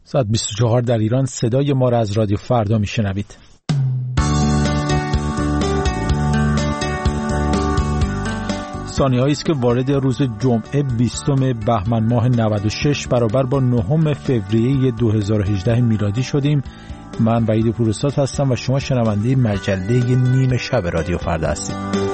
ساعت 24 در ایران. صدای ما را از رادیو فردا میشنوید. ثانیه‌هایی است که وارد روز جمعه 20 بهمن ماه 96 برابر با 9 فوریه 2018 میلادی شدیم. من وحید پوراستاد هستم و شما شنونده مجله نیمه شب رادیو فردا هستید.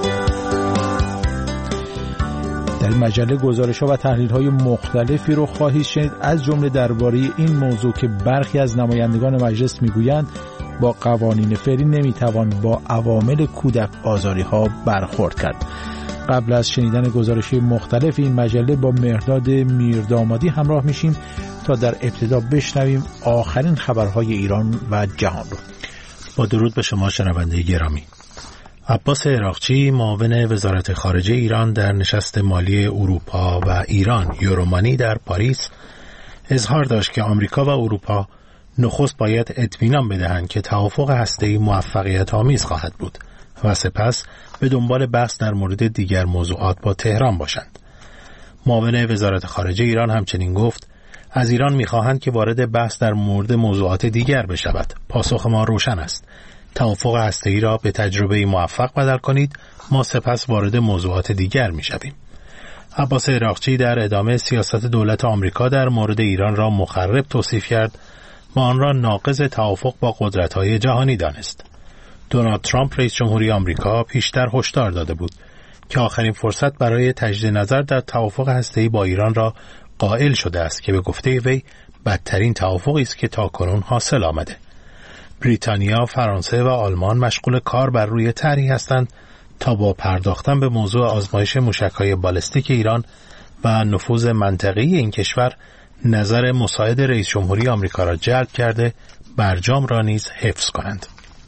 در این مجله گزارش‌ها و تحلیل‌های مختلفی رو خواهید شنید، از جمله درباره این موضوع که برخی از نمایندگان مجلس میگویند با قوانین فعلی نمیتوان با عوامل کودک آزاری‌ها برخورد کرد. قبل از شنیدن گزارش‌های مختلف این مجله با مهرداد میردامادی همراه میشیم تا در ابتدا بشنویم آخرین خبرهای ایران و جهان رو. با درود به شما شنونده گرامی. عباس عراقچی معاون وزارت خارجه ایران در نشست مالی اروپا و ایران یورومانی در پاریس اظهار داشت که آمریکا و اروپا نخست باید اطمینان بدهند که توافق هسته‌ای موفقیت آمیز خواهد بود و سپس به دنبال بحث در مورد دیگر موضوعات با تهران باشند. معاون وزارت خارجه ایران همچنین گفت از ایران می‌خواهند که وارد بحث در مورد موضوعات دیگر بشود. پاسخ ما روشن است. توافق هسته‌ای را به تجربه موفق بدل کنید، ما سپس وارد موضوعات دیگر می‌شویم. عباس عراقچی در ادامه سیاست دولت آمریکا در مورد ایران را مخرب توصیف کرد و آن را ناقض توافق با قدرت‌های جهانی دانست. دونالد ترامپ رئیس جمهوری آمریکا پیشتر هشدار داده بود که آخرین فرصت برای تجدید نظر در توافق هسته‌ای با ایران را قائل شده است که به گفته وی بدترین توافقی است که تاکنون حاصل آمده. بریتانیا، فرانسه و آلمان مشغول کار بر روی طرحی هستند تا با پرداختن به موضوع آزمایش موشک‌های بالستیک ایران و نفوذ منطقه‌ای این کشور نظر مساعد رئیس جمهوری آمریکا را جلب کرده برجام را نیز حفظ کنند.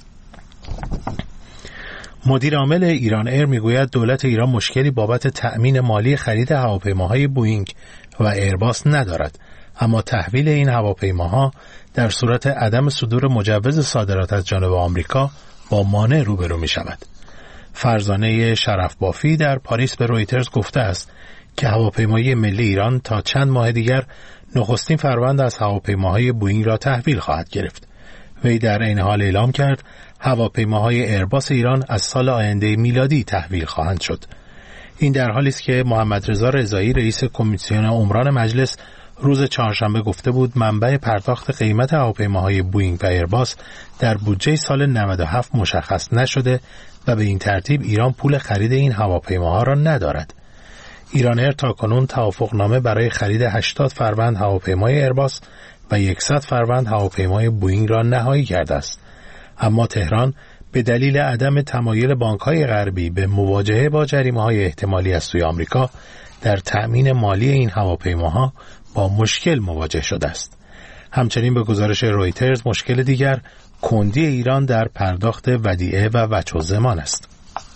مدیر عامل ایران ایر میگوید دولت ایران مشکلی بابت تأمین مالی خرید هواپیماهای بوئینگ و ایرباس ندارد، اما تحویل این هواپیماها در صورت عدم صدور مجوز صادرات از جانب آمریکا با مانع روبرو می شود. فرزانه شرف بافی در پاریس به رویترز گفته است که هواپیمای ملی ایران تا چند ماه دیگر نخستین فروند از هواپیماهای بوئینگ را تحویل خواهد گرفت. وی در این حال اعلام کرد هواپیماهای ایرباس ایران از سال آینده میلادی تحویل خواهند شد. این در حالی است که محمد رضا رضایی رئیس کمیسیون عمران مجلس روز چهارشنبه گفته بود منبع پرداخت قیمت هواپیماهای بوئینگ و ایرباس در بودجه سال 97 مشخص نشده و به این ترتیب ایران پول خرید این هواپیماها را ندارد. ایران ایر تاکنون توافقنامه برای خرید 80 فروند هواپیمای ایرباس و 100 فروند هواپیمای بوئینگ را نهایی کرده است. اما تهران به دلیل عدم تمایل بانک‌های غربی به مواجهه با جریمه‌های احتمالی از سوی آمریکا در تأمین مالی این هواپیماها با مشکل مواجه شده است. همچنین به گزارش رویترز مشکل دیگر کندی ایران در پرداخت ودیعه و وجه الزمان است.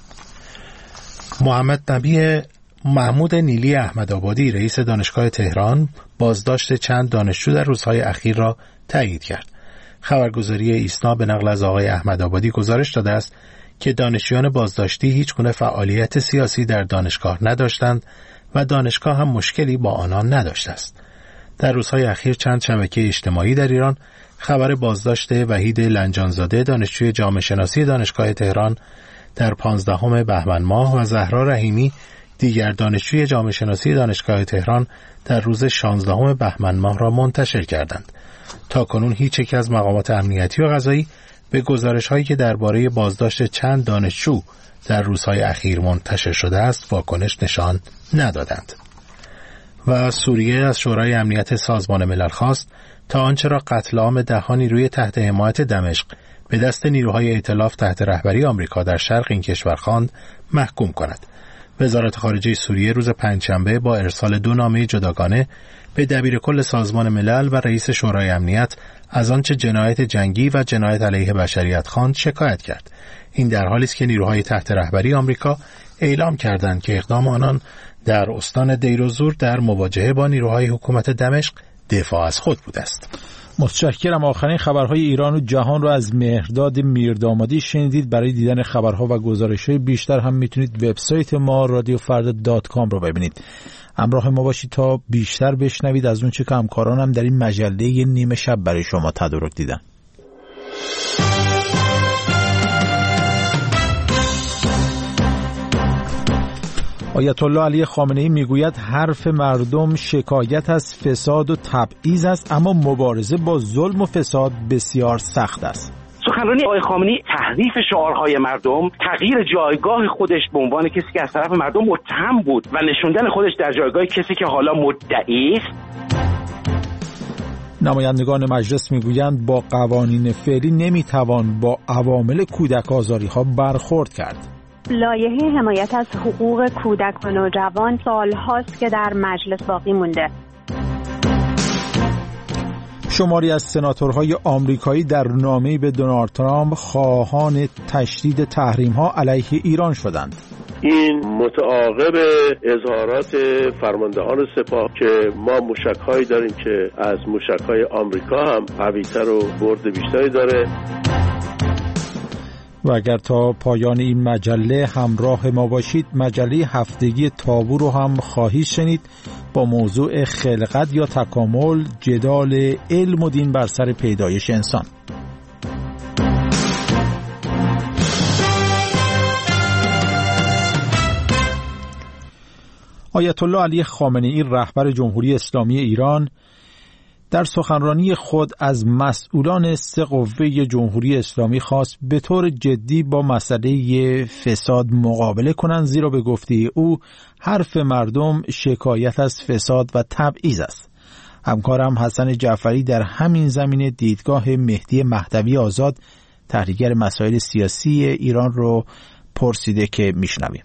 محمود نیلی احمدآبادی رئیس دانشگاه تهران بازداشت چند دانشجو در روزهای اخیر را تایید کرد. خبرگزاری ایسنا به نقل از آقای احمدآبادی گزارش داده است که دانشجویان بازداشتی هیچگونه فعالیت سیاسی در دانشگاه نداشتند و دانشگاه هم مشکلی با آنان نداشته است. در روزهای اخیر چند شبکه اجتماعی در ایران خبر بازداشت وحید لنجانزاده دانشجوی جامعه شناسی دانشگاه تهران در 15 بهمن ماه و زهرا رحیمی دیگر دانشجوی جامعه شناسی دانشگاه تهران در روز 16 بهمن ماه را منتشر کردند. تاکنون هیچ یک از مقامات امنیتی و قضایی به گزارش‌هایی که درباره بازداشت چند دانشجو در روزهای اخیر منتشر شده است واکنش نشان ندادند. و سوریه از شورای امنیت سازمان ملل خواست تا آنچه را قتل عام ده‌ها نیروی تحت حمایت دمشق به دست نیروهای ائتلاف تحت رهبری آمریکا در شرق این کشور خواند محکوم کند. وزارت خارجه سوریه روز پنجشنبه با ارسال 2 نامه جداگانه به دبیرکل سازمان ملل و رئیس شورای امنیت از آنچه جنایت جنگی و جنایت علیه بشریت خواند شکایت کرد. این در حالی است که نیروهای تحت رهبری آمریکا اعلام کردند که اقدام آنان در استان دیرالزور در مواجهه با نیروهای حکومت دمشق دفاع از خود بوده است. متشکرم. آخرین خبرهای ایران و جهان رو از مهرداد میردامادی شنیدید. برای دیدن خبرها و گزارش‌های بیشتر هم میتونید وبسایت ما radiofard.com رو ببینید. همراه ما باشید تا بیشتر بشنوید از اون چه که همکارانم در این مجله یه نیمه شب برای شما تدارک دیدن. آیت الله علی خامنه‌ای میگوید حرف مردم شکایت از فساد و تبعیض است، اما مبارزه با ظلم و فساد بسیار سخت است. سخنرانی آقای خامنه‌ای تحریف شعارهای مردم، تغییر جایگاه خودش به عنوان کسی که از طرف مردم متهم بود و نشوندن خودش در جایگاه کسی که حالا مدعی است. نمایندگان مجلس میگویند با قوانین فعلی نمیتوان با عوامل کودک آزاری‌ها برخورد کرد. لایحه حمایت از حقوق کودک و نوجوان سال‌هاست که در مجلس باقی مونده. شماری از سناتورهای آمریکایی در نامه‌ای به دونالد ترامپ خواهان تشدید تحریم‌ها علیه ایران شدند. این متعاقب اظهارات فرماندهان سپاه که ما موشک‌هایی داریم که از موشک‌های آمریکا هم قوی‌تر و برد بیشتری داره. و اگر تا پایان این مجله همراه ما باشید، مجله هفتگی تابو رو هم خواهید شنید با موضوع خلقت یا تکامل، جدال علم و دین بر سر پیدایش انسان. آیت الله علی خامنه‌ای رهبر جمهوری اسلامی ایران در سخنرانی خود از مسئولان 3 قوه جمهوری اسلامی خواست به طور جدی با مسئله فساد مقابله کنند، زیرا به گفته او حرف مردم شکایت از فساد و تبعیض است. همکارم حسن جعفری در همین زمینه دیدگاه مهدی مهدوی آزاد، تحلیلگر مسائل سیاسی ایران رو پرسیده که میشنویم.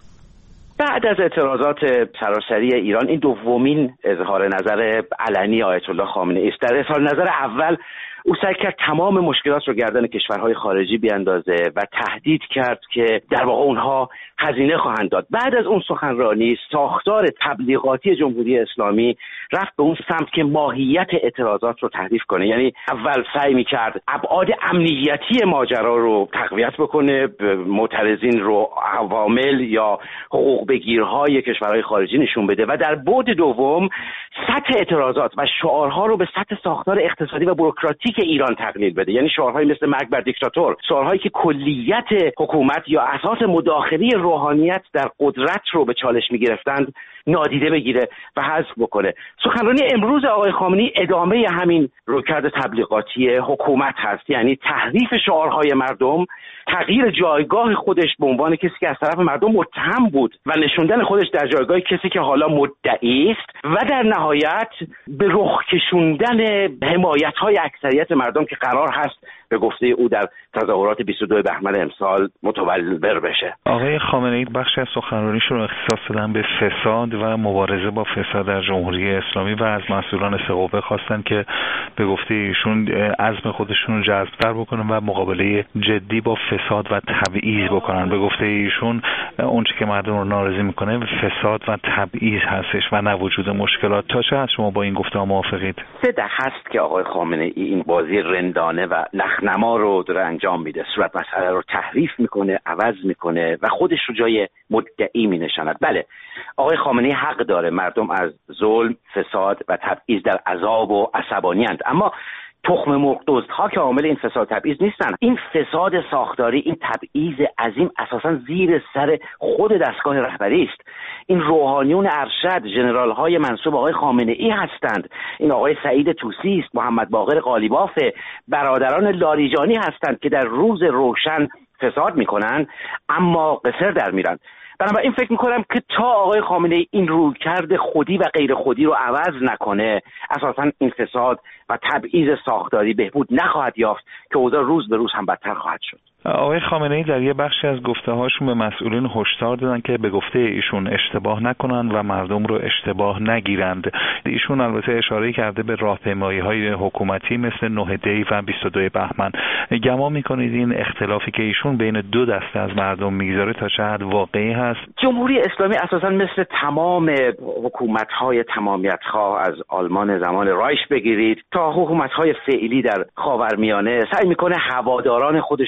بعد از اعتراضات سراسری ایران این دومین اظهار نظر علنی آیت الله خامنه‌ای است. در اظهار نظر اول او سعی کرد تمام مشکلات رو گردن کشورهای خارجی بیاندازه و تهدید کرد که در واقع اونها هزینه خواهند داد. بعد از اون سخنرانی ساختار تبلیغاتی جمهوری اسلامی رفت به اون سمت که ماهیت اعتراضات رو تحریف کنه. یعنی اول سعی می‌کرد ابعاد امنیتی ماجرا رو تقویت بکنه، معترضین رو عوامل یا حقوق بگیرهای کشورهای خارجی نشون بده و در بعد دوم سطح اعتراضات و شعارها رو به سطح ساختار اقتصادی و بوروکراتیک ایران تقلیل بده. یعنی شعارهایی مثل مرگ بر دیکتاتور، شعارهایی که کلیت حکومت یا اساس مداخله روحانیت در قدرت رو به چالش می‌گرفتند نادیده بگیره و حذف بکنه. سخنرانی امروز آقای خامنه‌ای ادامه همین رویکرد تبلیغاتی حکومت هست، یعنی تحریف شعارهای مردم، تغییر جایگاه خودش به عنوان کسی که از طرف مردم متهم بود و نشوندن خودش در جایگاه کسی که حالا مدعی است و در نهایت به رخ کشوندن حمایت‌های اکثریت مردم که قرار هست به گفته او در تظاهرات 22 بهمن امسال متولور بشه. آقای خامنه‌ای بخشی از سخنرانیشون رو اختصاص دادن به فساد و مبارزه با فساد در جمهوری اسلامی و از مسئولان 3 قوه خواستن که به گفته ایشون عزم خودشون رو جذب‌تر بکنن و مقابله جدی با فساد و تبعیض بکنن. به گفته ایشون اونچه که مردم رو ناراضی میکنه فساد و تبعیض هستش و نه وجود مشکلات. تا چه حد شما با این گفته‌ها موافقید؟ 3 دهه هست که آقای خامنه‌ای این بازی رندانه و نخنما رو داره انجام میده. صورت مسئله رو تحریف میکنه، عوض میکنه و خودش رو جای مدعی مینشاند. بله، آقای خامنه‌ای حق داره، مردم از ظلم، فساد و تبعیض در عذاب و عصبانی‌اند، اما تخم مرغ دزدها که عامل این فساد تبعیض نیستن. این فساد ساختاری، این تبعیض عظیم اساساً زیر سر خود دستگاه رهبری است. این روحانیون ارشد، ژنرال‌های منسوب آقای خامنه‌ای هستند. این آقای سعید طوسی است، محمد باقر قالیباف، برادران لاریجانی هستند که در روز روشن فساد میکنن اما قصر در میرن. بنابراین فکر میکنم که تا آقای خامنه‌ای این رویکرد خودی و غیر خودی رو عوض نکنه، اساساً این فساد و تبعیض ساختاری بهبود نخواهد یافت که اوضاع روز به روز هم بدتر خواهد شد. آقای خامنه‌ای در یه بخشی از گفته‌هاشون به مسئولین هشدار دادن که به گفته ایشون اشتباه نکنن و مردم رو اشتباه نگیرند. ایشون البته اشاره کرده به راهپیمایی‌های حکومتی مثل 9 دی و 22 بهمن. گمان می‌کنید این اختلافی که ایشون بین 2 دسته از مردم می‌گذاره تا چه حد واقعی هست؟ جمهوری اسلامی اساساً مثل تمام حکومت‌های تمامیت‌خواه از آلمان زمان رایش بگیرید تا حکومت‌های فعلی در خاورمیانه سعی می‌کنه هواداران خودش رو جای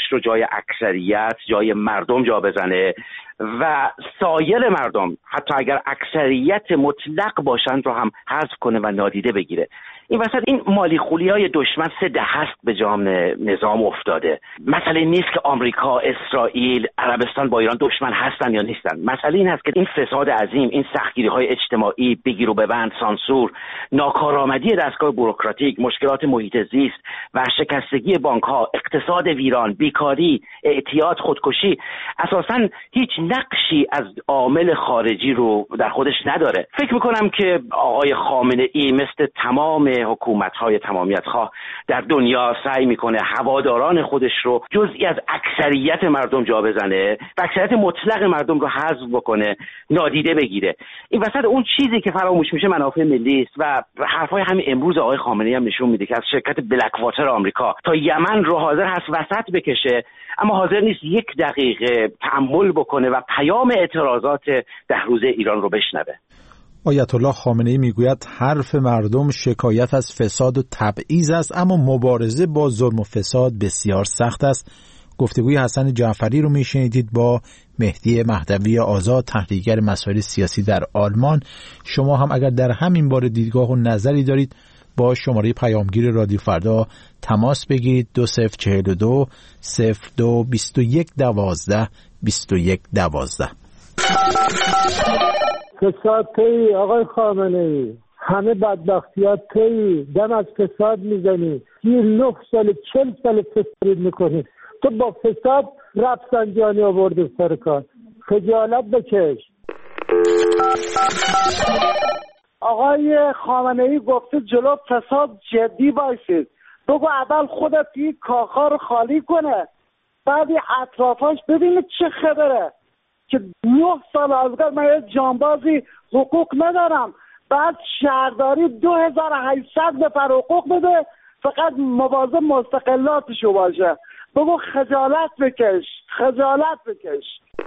اکثریت جای مردم جا بزنه و سایر مردم حتی اگر اکثریت مطلق باشند رو هم حذف کنه و نادیده بگیره. این وسط این مالیخولی‌های دشمن 3 دهه است به جام نظام افتاده. مسئله نیست که آمریکا، اسرائیل، عربستان با ایران دشمن هستن یا نیستن. مسئله این هست که این فساد عظیم، این سختگیری‌های اجتماعی، بگیر و ببند، سانسور، ناکارآمدی دستگاه بوروکراتیک، مشکلات محیط زیست، ورشکستگی بانک‌ها، اقتصاد ویران، بیکاری، اعتیاد، خودکشی اساساً هیچ نقشی از عامل خارجی رو در خودش نداره. فکر می‌کنم که آقای خامنه‌ای مثل تمام حکومت‌های تمامیت‌خواه در دنیا سعی میکنه هواداران خودش رو جزئی از اکثریت مردم جا بزنه و اکثریت مطلق مردم رو حذف بکنه، نادیده بگیره. این وسط اون چیزی که فراموش میشه منافع ملی است و حرفای همین امروز آقای خامنه‌ای هم نشون میده که از شرکت بلک واتر آمریکا تا یمن رو حاضر هست وسط بکشه، اما حاضر نیست 1 دقیقه تأمل بکنه و پیام اعتراضات 10 روزه ایران رو بشنوه. آیت الله خامنه‌ای میگوید حرف مردم شکایت از فساد و تبعیض است، اما مبارزه با ظلم و فساد بسیار سخت است. گفتگوی حسن جعفری رو میشنیدید با مهدی مهدوی آزاد، تحلیلگر مسائل سیاسی در آلمان. شما هم اگر در همین باره دیدگاه و نظری دارید با شماره پیامگیر رادیو فردا تماس بگیرید. 2042 02 21 12 21 12. فساد تی آقای خامنه‌ای، همه بدبختیات تی، دم از فساد میزنی. 9 سال 40 سال فساد میکنی. تو با فساد رفسنجانی آورده سر کار. خجالت بکش. آقای خامنه‌ای گفته جلو فساد جدی باشید. بگو اول خودت این کاخا رو خالی کنه، بعد اطرافاش ببینید چه خبره. که 9 سال ازگار من یه جانبازی حقوق ندارم، بعد شهرداری 2800 نفر حقوق بده فقط مواظب مستقلاتشو باشه. بگو خجالت بکش، خجالت بکش.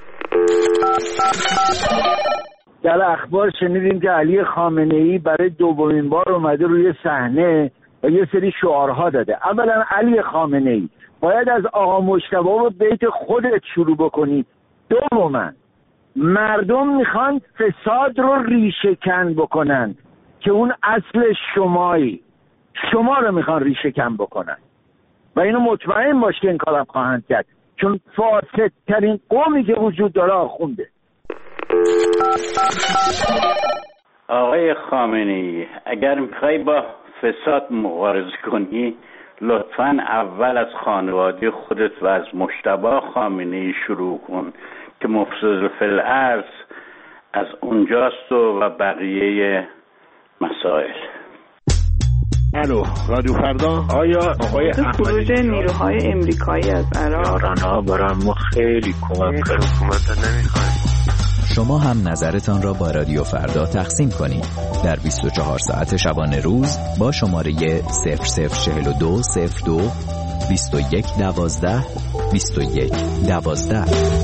در اخبار شنیدیم که علی خامنه‌ای برای 2مین بار اومده روی صحنه و یه سری شعارها داده. اولا علی خامنه‌ای باید از آقا مجتبی و بیت خودت شروع بکنی. دوما مردم میخوان فساد رو ریشه کن بکنن که اون اصل شمایی، شما رو میخوان ریشه کن بکنن و اینو مطمئن باش که این کارم خواهند کرد، چون فاسدترین قومی که وجود داره آخونده. آقای خامنه‌ای، اگر میخوای با فساد مبارزه کنی لطفاً اول از خانواده خودت و از مجتبی خامنه‌ای شروع کن که مفسد فی الارض از اونجاست و بقیه مسائل. الو رادیو فردا. آیا آقای خروج نیروهای امریکایی از عراق برای ما خیلی کمک کرد. حکومت نمیخوایم. شما هم نظرتان را با رادیو فردا تقسیم کنید در 24 ساعت شبانه روز با شماره 0042 02 21 12 21 12.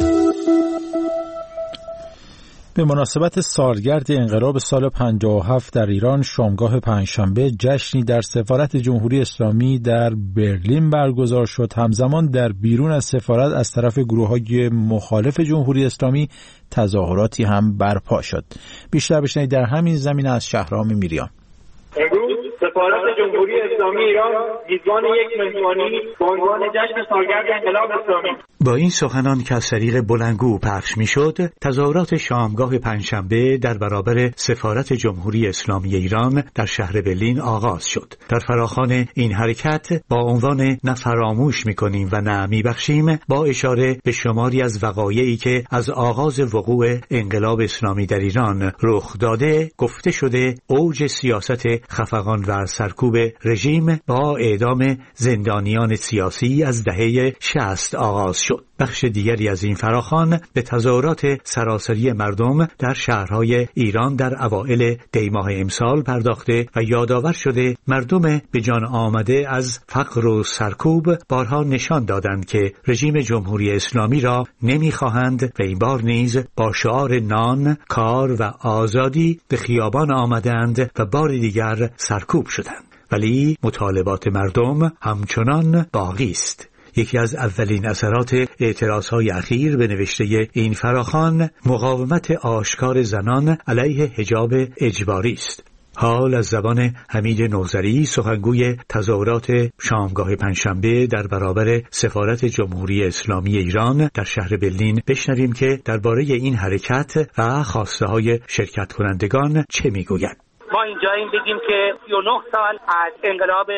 به مناسبت سالگرد انقلاب سال 57 در ایران، شامگاه پنجشنبه جشنی در سفارت جمهوری اسلامی در برلین برگزار شد. همزمان در بیرون از سفارت از طرف گروه‌های مخالف جمهوری اسلامی تظاهراتی هم برپا شد. بیشتر بشنوید در همین زمینه از شهرام میریان. امروز سفارت جمهوری اسلامی ایران میزبان یک مهمانی با عنوان جشن سالگرد انقلاب اسلامی. با این سخنان که از طریق بلندگو پخش میشد، تظاهرات شامگاه پنجشنبه در برابر سفارت جمهوری اسلامی ایران در شهر برلین آغاز شد. در فراخوان این حرکت با عنوان نه فراموش میکنیم و نه میبخشیم، با اشاره به شماری از وقایعی که از آغاز وقوع انقلاب اسلامی در ایران رخ داده، گفته شده اوج سیاست خفقان و سرکوب رژیم با اعدام زندانیان سیاسی از دهه 60 آغاز شد. بخش دیگری از این فراخوان به تظاهرات سراسری مردم در شهرهای ایران در اوائل دیماه امسال پرداخته و یادآور شده مردم به جان آمده از فقر و سرکوب بارها نشان دادند که رژیم جمهوری اسلامی را نمیخواهند و این بار نیز با شعار نان، کار و آزادی به خیابان آمدند و بار دیگر سرکوب شدند. ولی مطالبات مردم همچنان باقی است. یکی از اولین اثرات اعتراضهای اخیر به نوشته این فراخوان مقاومت آشکار زنان علیه حجاب اجباری است. حال از زبان حمید نوذری، سخنگوی تظاهرات شامگاه پنجشنبه در برابر سفارت جمهوری اسلامی ایران در شهر برلین، بشنویم که درباره این حرکت و خواسته های شرکت کنندگان چه میگوید. ما اینجاییم بگیم که 39 سال از انقلاب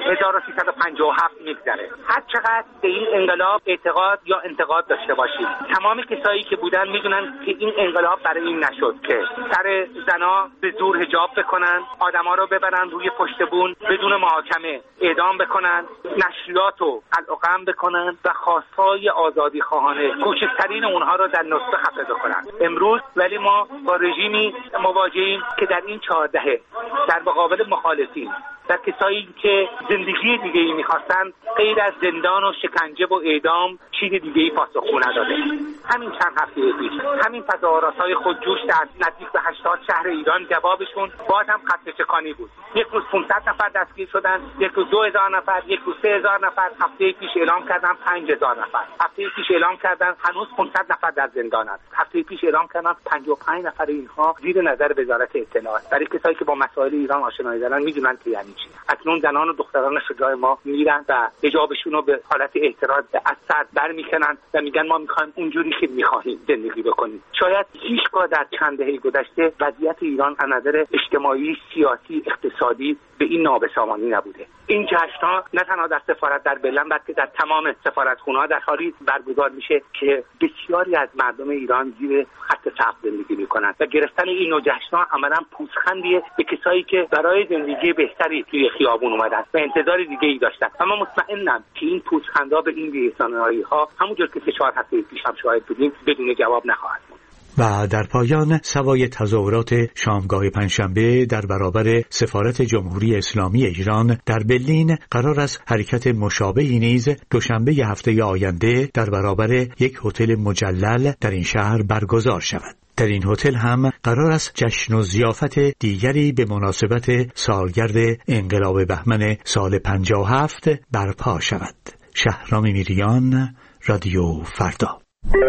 1357 میگذره. هر چقدر به این انقلاب اعتقاد یا انتقاد داشته باشیم، تمام کسایی که بودن میدونن که این انقلاب برای این نشد که سر زنا به زور حجاب بکنن، آدما رو ببرن روی پشت بون بدون محاکمه اعدام بکنن، نشریات رو قلع بکنن و خواستهای آزادی خواهانه کوچکترین اونها رو در نطفه خفه بکنن. امروز ولی ما با رژیمی مواجهیم که در این 4 دهه در مقابل مخالفین و کسایی که زندگی دیگه‌ای می‌خواستن غیر از زندان و شکنجه و اعدام چیز دیگه‌ای پاسخگو نداده. همین چند هفته پیش همین تظاهرات‌های خودجوش در نزدیک به 80 شهر ایران جوابشون باز هم خط چکانی بود. یک روز 500 نفر دستگیر شدن، یک روز 2000 نفر، یک روز 3000 نفر. هفته پیش اعلام کردن 5000 نفر. هفته پیش اعلام کردن هنوز 500 نفر در زندانند. هفته پیش اعلام کردن 55 نفر اینها زیر نظر وزارت اطلاعات. برای کسایی که با مسائل ایران آشنایی دارن میدونن که یعنی چی. اکنون زنان و دختران شجاع ما میرن و حجابشون رو به حالت اعتراض از سر برمیکنن و میگن ما میخوایم اونجوری که میخواهیم زندگی بکنیم. شاید هیچگاه در چند دهه گذشته وضعیت ایران از نظر اجتماعی، سیاسی، اقتصادی به این نابسامانی نبوده. این جشن‌ها نه تنها در سفارت در برلین بلکه در تمام سفارتخونه‌ها در حالی برگزار میشه که بسیاری از مردم ایران زیر خط سقف زندگی میکنن و گرفتن این نوع جشن‌ها عملاً پوزخندیه به کسایی که برای زندگی بهتری توی خیابون اومدن و انتظار دیگه‌ای داشتن. اما مطمئنم که این پوزخندها به این بی‌احترامی‌ها همونجور که 4 هفته پیش هم شاهد بودیم بدون جواب نخواهد بود. و در پایان سوای تظاهرات شامگاه پنجشنبه در برابر سفارت جمهوری اسلامی ایران در برلین، قرار است حرکت مشابهی نیز دوشنبه هفته آینده در برابر یک هتل مجلل در این شهر برگزار شود. در این هتل هم قرار است جشن و ضیافت دیگری به مناسبت سالگرد انقلاب بهمن سال 57 برپا شود. شهرام میریان، رادیو فردا.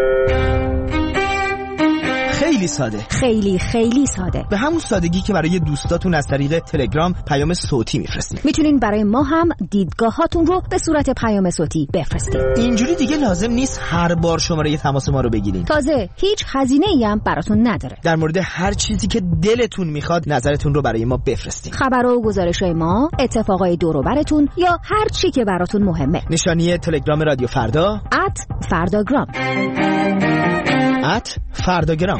خیلی ساده، خیلی ساده، به همون سادگی که برای دوستاتون از طریق تلگرام پیام صوتی میفرستید. میتونین برای ما هم دیدگاهاتون رو به صورت پیام صوتی بفرستید. اینجوری دیگه لازم نیست هر بار شماره تماس ما رو بگیرین. تازه هیچ هزینه‌ای هم براتون نداره. در مورد هر چیزی که دلتون میخواد نظرتون رو برای ما بفرستید. خبر و گزارش‌های ما، اتفاقای دور و براتون یا هر چی که براتون مهمه. نشانی تلگرام رادیو فردا @فرداگرام. فرداگرام.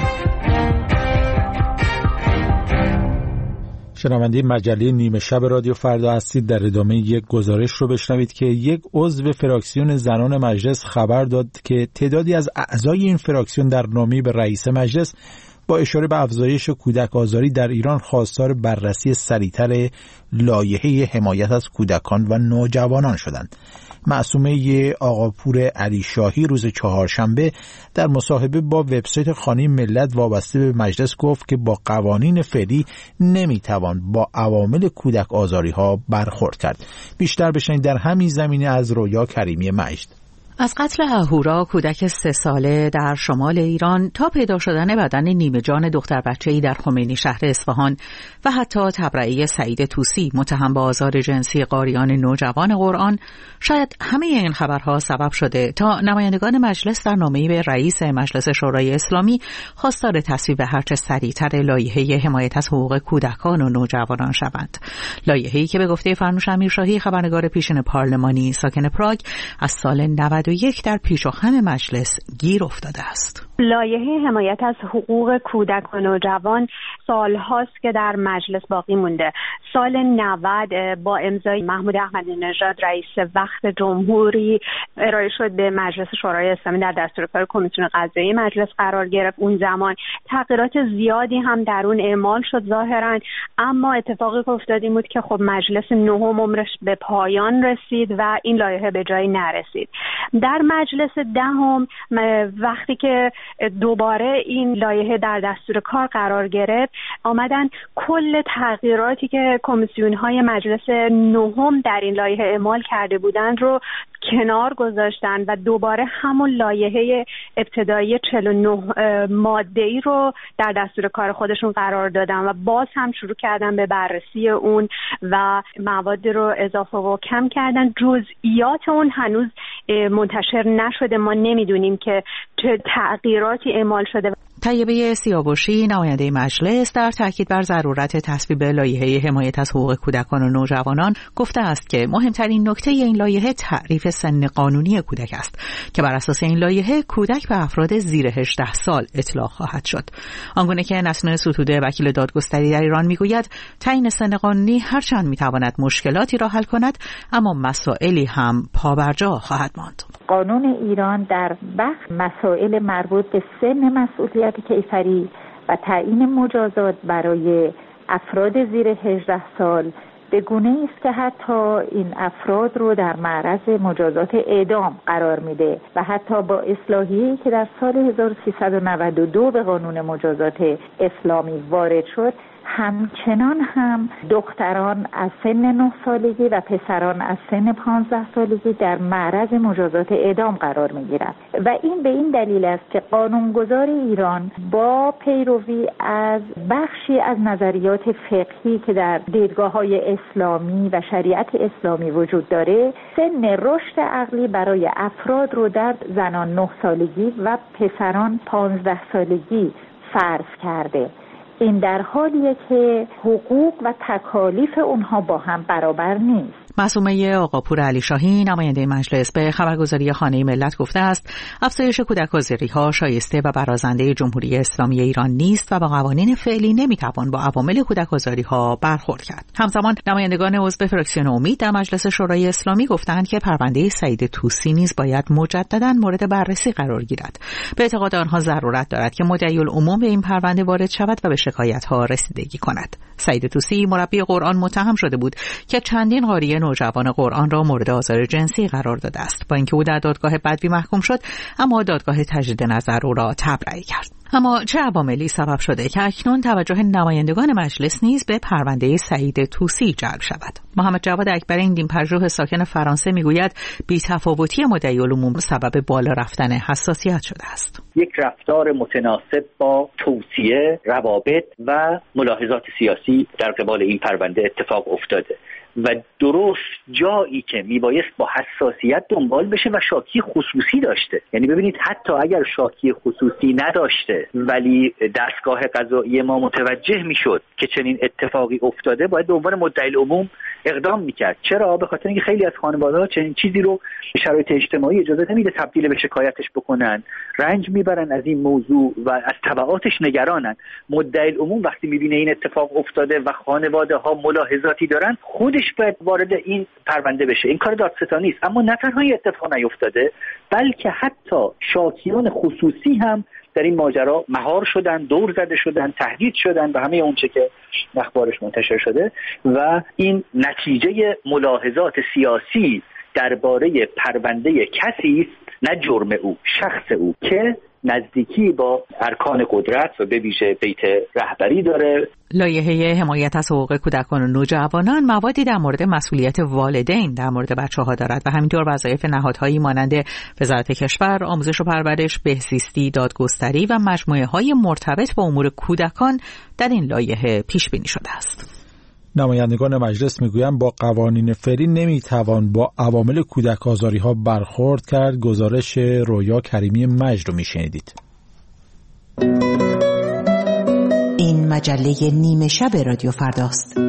شنونده مجله نیمه شب رادیو فردا هستید. در ادامه یک گزارش رو بشنوید که یک عضو فراکسیون زنان مجلس خبر داد که تعدادی از اعضای این فراکسیون در نامه‌ای به رئیس مجلس با اشاره به افزایش کودک آزاری در ایران خواستار بررسی سریعتر لایحه حمایت از کودکان و نوجوانان شدند. معصومه آقاپور علی شاهی روز چهارشنبه در مصاحبه با وبسایت خانه ملت وابسته به مجلس گفت که با قوانین فعلی نمیتوان با عوامل کودک آزاری ها برخورد کرد. بیشتر بشنید در همین زمینه از رویا کریمی مجد. از قتل اهورا، کودک 3 ساله در شمال ایران، تا پیدا شدن بدن نیمه جان دختر بچه‌ای در خمینی شهر اصفهان و حتی تبرئه سعید طوسی متهم به آزار جنسی قاریان نوجوان قرآن، شاید همه این خبرها سبب شده تا نمایندگان مجلس در نامه‌ای به رئیس مجلس شورای اسلامی خواستار تصویب هرچه سریعتر لایحه حمایت از حقوق کودکان و نوجوانان شوند. لایحه‌ای که به گفته فرنوش امیرشاهی، خبرنگار پیشین پارلمانی ساکن پراگ، از سال 91 در پیش و خم مجلس گیر افتاده است. لایحه حمایت از حقوق کودک و نوجوان سالهاست که در مجلس باقی مونده. سال 90 با امضای محمود احمدی نژاد رئیس وقت جمهوری ارائه شد به مجلس شورای اسلامی، در دستورکار کمیسیون قضایی مجلس قرار گرفت. اون زمان تغییرات زیادی هم در اون اعمال شد ظاهرا، اما اتفاقی که افتاد این بود که خب مجلس نهم عمرش به پایان رسید و این لایحه به جایی نرسید. در مجلس دهم وقتی که دوباره این لایحه در دستور کار قرار گرفت، آمدن کل تغییراتی که کمیسیون‌های مجلس نهم در این لایحه اعمال کرده بودند رو کنار گذاشتن و دوباره همون لایحه ابتدایی 49 ماده‌ای رو در دستور کار خودشون قرار دادن و باز هم شروع کردن به بررسی اون و مواد رو اضافه و کم کردن. جزئیات اون هنوز منتشر نشده، ما نمیدونیم که چه تغییراتی اعمال شده. طیبه سیاوشی نماینده مجلس در تاکید بر ضرورت تصویب لایحه حمایت از حقوق کودکان و نوجوانان گفته است که مهمترین نکته این لایحه تعریف سن قانونی کودک است که بر اساس این لایحه کودک به افراد زیر 18 سال اطلاق خواهد شد. آنگونه که نسنه ستوده وکیل دادگستری در ایران میگوید تعیین سن قانونی هرچند میتواند مشکلاتی را حل کند اما مسائلی هم پابرجا خواهد ماند. قانون ایران در بخش مسائل مربوط به سن مسئولیت کیفری و تعیین مجازات برای افراد زیر 18 سال به گونه است که حتی این افراد رو در معرض مجازات اعدام قرار میده و حتی با اصلاحیه‌ای که در سال 1392 به قانون مجازات اسلامی وارد شد همچنان هم دختران از سن 9 سالگی و پسران از سن 15 سالگی در معرض مجازات اعدام قرار می‌گیرند و این به این دلیل است که قانونگذار ایران با پیروی از بخشی از نظریات فقهی که در دیدگاه‌های اسلامی و شریعت اسلامی وجود داره سن رشد عقلی برای افراد رو در زنان 9 سالگی و پسران 15 سالگی فرض کرده. این در حالیه که حقوق و تکالیف اونها با هم برابر نیست. معصومه آقاپور علی شاهی نماینده مجلس به خبرگزاری خانه ملت گفته است افزایش کودک‌آزاری‌ها شایسته و برازنده جمهوری اسلامی ایران نیست و با قوانین فعلی نمیتوان با عوامل کودک‌آزاری‌ها برخورد کرد. همزمان نمایندگان عضو فراکسیون امید در مجلس شورای اسلامی گفتند که پرونده سعید طوسی نیز باید مجددا مورد بررسی قرار گیرد. به اعتقاد آنها ضرورت دارد که مدعی العموم به این پرونده وارد شود و به شکایت‌ها رسیدگی کند. سعید طوسی مربی قرآن متهم شده بود که چندین قاری نوجوان قرآن را مورد آزار جنسی قرار داده است. با اینکه او در دادگاه بدوی محکوم شد اما دادگاه تجدید نظر او را تبرئه کرد. اما چه عواملی سبب شده که اکنون توجه نمایندگان مجلس نیز به پرونده سعید طوسی جلب شود؟ محمد جواد اکبری دین پژوه ساکن فرانسه میگوید بی‌تفاوتی مدعی العموم سبب بالا رفتن حساسیت شده است. یک رفتار متناسب با توصیه، روابط و ملاحظات سیاسی در قبال این پرونده اتفاق افتاده و درست جایی که میبایست با حساسیت دنبال بشه و شاکی خصوصی داشته. یعنی ببینید حتی اگر شاکی خصوصی نداشته ولی دستگاه قضایی ما متوجه میشد که چنین اتفاقی افتاده باید به عنوان مدعی العموم اقدام میکرد. چرا؟ به خاطر اینکه خیلی از خانواده‌ها چنین چیزی رو به شرایط اجتماعی اجازه نمیده تبدیل به شکایتش بکنن، رنج میبرن از این موضوع و از تبعاتش نگرانن. مدعی العموم وقتی میبینه این اتفاق افتاده و خانواده‌ها ملاحظاتی دارن خودش باید وارد این پرونده بشه. این کار دادستانی است. اما نه تنها اتفاق نیفتاده بلکه حتی شاکیان خصوصی هم در این ماجرا مهار شدن، دور زده شدن، تهدید شدن و همه اونچه که اخبارش منتشر شده و این نتیجه ملاحظات سیاسی درباره پرونده کسی است، نه جرم او، شخص او که نزدیکی با ارکان قدرت و به ویژه بیت رهبری داره. لایحه حمایت از حقوق کودکان و نوجوانان موادی در مورد مسئولیت والدین در مورد بچه‌ها دارد و همینطور وظایف نهادهایی مانند وزارت کشور، آموزش و پرورش، بهزیستی، دادگستری و مجموعه‌های مرتبط با امور کودکان در این لایحه پیش بینی شده است. نمایندگان مجلس میگویند با قوانین فعلی نمیتوان با عوامل کودک آزاری ها برخورد کرد. گزارش رویا کریمی مجد رو میشنیدید. این مجله نیمه شب رادیو فرداست.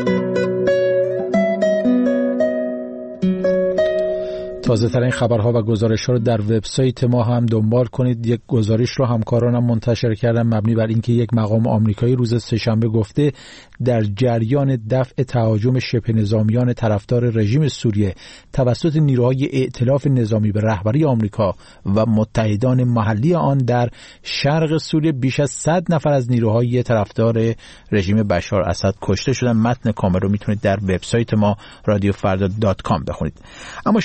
تازه ترین خبرها و گزارش‌ها رو در وبسایت ما هم دنبال کنید. یک گزارش رو همکارانم منتشر کردن مبنی بر اینکه یک مقام آمریکایی روز سه‌شنبه گفته در جریان دفع تهاجم شبه نظامیان طرفدار رژیم سوریه توسط نیروهای ائتلاف نظامی به رهبری آمریکا و متحدان محلی آن در شرق سوریه بیش از 100 نفر از نیروهای طرفدار رژیم بشار اسد کشته شدن. متن کامل رو میتونید در وبسایت ما radiofrda.com بخونید. اما شماری از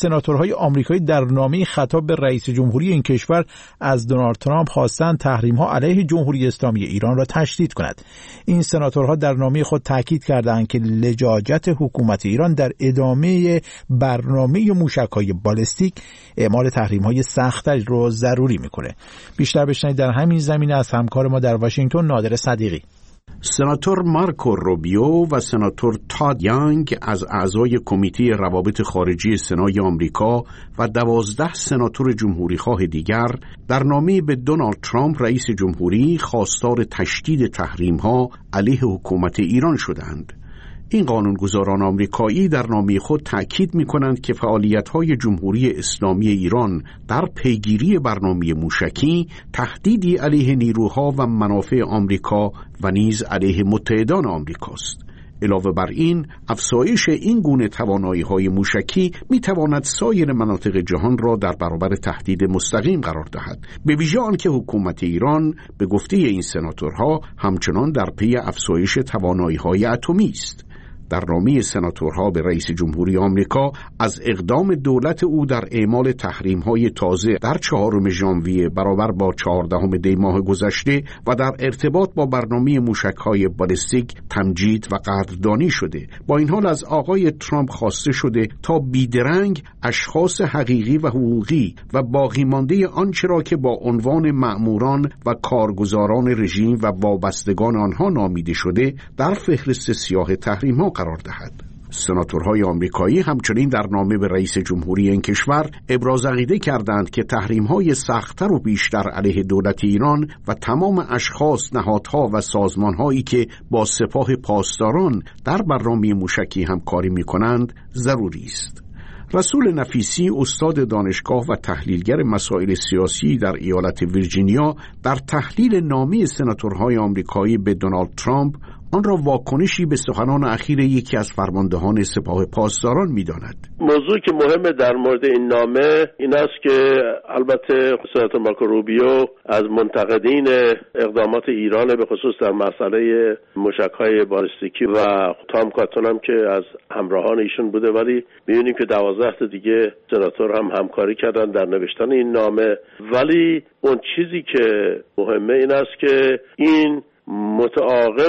سناتورهای آمریکایی در نامه خطاب به رئیس جمهوری این کشور از دونالد ترامپ خواستند تحریم‌ها علیه جمهوری اسلامی ایران را تشدید کند. این سناتورها در نامه خود تاکید کردند که لجاجت حکومت ایران در ادامه برنامه موشک‌های بالستیک اعمال تحریم‌های سخت‌تر را ضروری می‌کنه. بیشتر بشنوید در همین زمینه از همکار ما در واشنگتن نادر صدیقی. سناتور مارکو روبیو و سناتور تاد یانگ از اعضای کمیته روابط خارجی سنای آمریکا و 12 سناتور جمهوریخواه دیگر در نامه به دونالد ترامپ رئیس جمهوری خواستار تشدید تحریم‌ها علیه حکومت ایران شدند. این قانونگذاران آمریکایی در نامه خود تأکید می‌کنند که فعالیت‌های جمهوری اسلامی ایران در پیگیری برنامه موشکی تهدیدی علیه نیروها و منافع آمریکا و نیز علیه متحدان آمریکاست. علاوه بر این، افزایش این گونه توانایی‌های موشکی می‌تواند سایر مناطق جهان را در برابر تهدید مستقیم قرار دهد، به ویژه آنکه حکومت ایران به گفته این سناتورها همچنان در پی افزایش توانایی‌های اتمی است. در نامه سناتورها به رئیس جمهوری آمریکا از اقدام دولت او در اعمال تحریم‌های تازه در 4 ژانویه برابر با 14 دی ماه گذشته و در ارتباط با برنامه موشک‌های بالستیک تمجید و قدردانی شده. با این حال از آقای ترامپ خواسته شده تا بیدرنگ اشخاص حقیقی و حقوقی و باقی مانده آنچه را که با عنوان مأموران و کارگزاران رژیم و وابستگان آنها نامیده شده در فهرست سیاه تحریم‌ها قرار دهد. سناتورهای آمریکایی همچنین در نامه به رئیس جمهوری این کشور ابراز عقیده کردند که تحریم‌های سخت‌تر و بیشتر علیه دولت ایران و تمام اشخاص، نهادها و سازمان‌هایی که با سپاه پاسداران در برنامه موشکی همکاری می‌کنند ضروری است. رسول نفیسی، استاد دانشگاه و تحلیلگر مسائل سیاسی در ایالت ویرجینیا، در تحلیل نامه سناتورهای آمریکایی به دونالد ترامپ آن را واکنشی به سخنان اخیر یکی از فرماندهان سپاه پاسداران می‌داند. موضوعی که مهمه در مورد این نامه این است که البته سناتور مارکو روبیو از منتقدین اقدامات ایران به خصوص در مسئله موشک‌های بالستیکی و تام کاتون هم که از همراهان ایشون بوده، ولی می‌بینیم که 12 دیگه سناتور هم همکاری کردن در نوشتن این نامه. ولی اون چیزی که مهمه این است که این متعاقب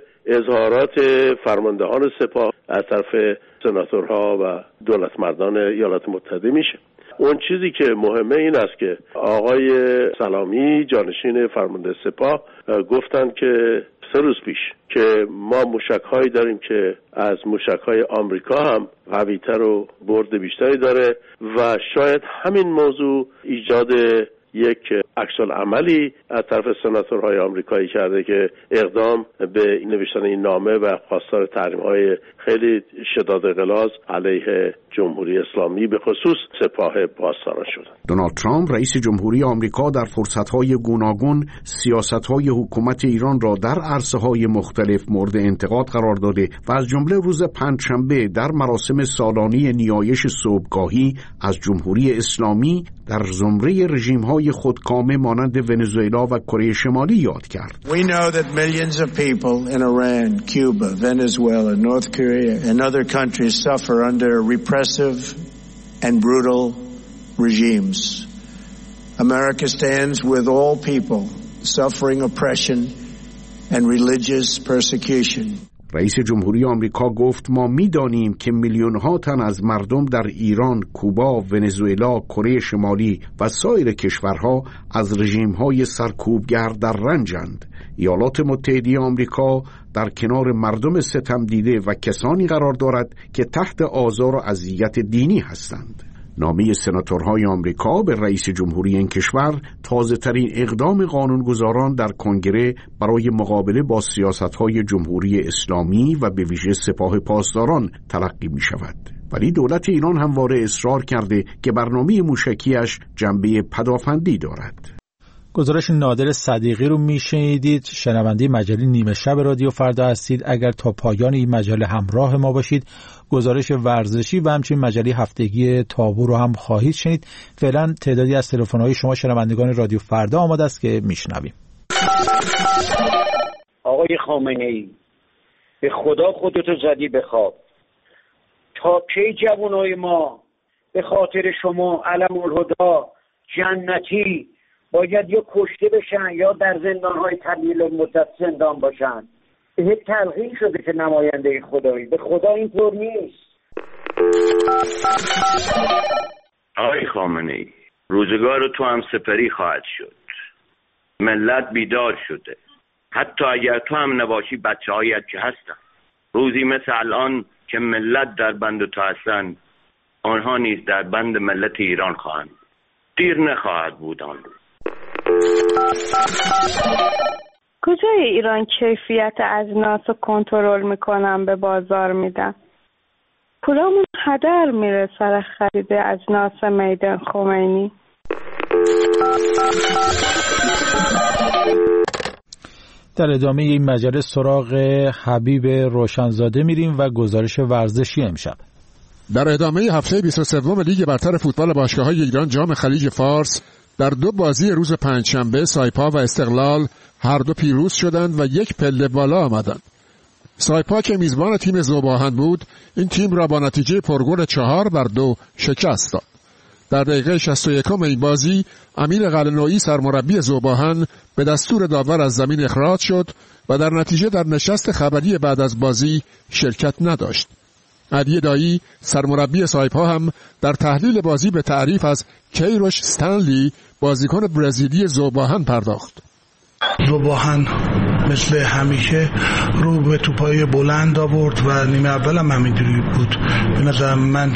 اظهارات فرماندهان سپاه از طرف سناتورها و دولتمردان ایالات متحده میشه. اون چیزی که مهمه این است که آقای سلامی جانشین فرمانده سپاه گفتن که 3 روز پیش که ما موشک‌هایی داریم که از موشک‌های آمریکا هم قوی‌تر و برد بیشتری داره و شاید همین موضوع ایجاد یک عکس‌العملی از طرف سناتورهای آمریکایی کرده که اقدام به نوشتن این نامه و خواستار تحریم‌های خیلی شداد غلاظ علیه جمهوری اسلامی به خصوص سپاه پاسداران شدند. دونالد ترامپ رئیس جمهوری آمریکا در فرصت‌های گوناگون سیاست‌های حکومت ایران را در عرصه‌های مختلف مورد انتقاد قرار داده و از جمله روز پنجشنبه در مراسم سالانه نیایش صبحگاهی از جمهوری اسلامی در زمره رژیم‌های خودکامه مانند ونزوئلا و کره شمالی یاد کرد. We know that millions of people in Iran, Cuba, Venezuela, North Korea and other countries suffer under repressive and brutal regimes. America stands with all people suffering oppression and religious persecution. رئیس جمهوری آمریکا گفت ما می‌دانیم که میلیون‌ها تن از مردم در ایران، کوبا، ونزوئلا، کره شمالی و سایر کشورها از رژیم‌های سرکوبگر در رنجند. ایالات متحده آمریکا در کنار مردم ستم دیده و کسانی قرار دارد که تحت آزار و اذیت دینی هستند. نامه سناتورهای آمریکا به رئیس جمهوری این کشور تازه‌ترین اقدام قانونگذاران در کنگره برای مقابله با سیاست‌های جمهوری اسلامی و به ویژه سپاه پاسداران تلقی می‌شود. ولی دولت ایران همواره اصرار کرده که برنامه موشکیش جنبه پدافندی دارد. گزارش نادر صدیقی رو میشنیدید. شنونده مجله نیمه شب رادیو فردا هستید. اگر تا پایان این مجله همراه ما باشید گزارش ورزشی و همچنین مجله هفتگی تابو رو هم خواهید شنید. فعلا تعدادی از تلفن‌های شما شنوندگان رادیو فردا آماده است که میشنویم. آقای خامنه‌ای به خدا خودتو زدی به خواب. تا کی جوانای ما به خاطر شما علم الهدا جنتی باید یا کشته بشن یا در زندانهای طویل مدت زندان باشن. به تلقین شده که نماینده خدایی، به خدا اینطور نیست. آقای خامنه‌ای، روزگار تو هم سپری خواهد شد. ملت بیدار شده. حتی اگر تو هم نباشی بچه‌هایت که هستن. روزی مثل الان که ملت در بند تو هستن، آنها نیز در بند ملت ایران خواهند. دیر نخواهد بود آن روز. کجای ایران کیفیت اجناس رو کنترل میکنن به بازار میدن؟ پولامون هدر میره سر خرید اجناس میدان خمینی. در ادامه این مجله سراغ حبیب روشنزاده میریم و گزارش ورزشی امشب. در ادامه هفته 23 لیگ برتر فوتبال باشگاه‌های ایران جام خلیج فارس در دو بازی روز پنجشنبه سایپا و استقلال هر دو پیروز شدند و یک پله بالا آمدند. سایپا که میزبان تیم ذوب‌آهن بود، این تیم را با نتیجه پرگل 4-2 شکست داد. در دقیقه 61 این بازی امیر قلعه‌نویی سرمربی ذوب‌آهن به دستور داور از زمین اخراج شد و در نتیجه در نشست خبری بعد از بازی شرکت نداشت. علی دایی سرمربی سایپا هم در تحلیل بازی به تعریف از کیروش استنلی بازیکن برزیلی ذوب‌آهن پرداخت. ذوب‌آهن مثل همیشه رو به توپای بلند آورد و نیمه اول هم همینجوری بود. به نظر من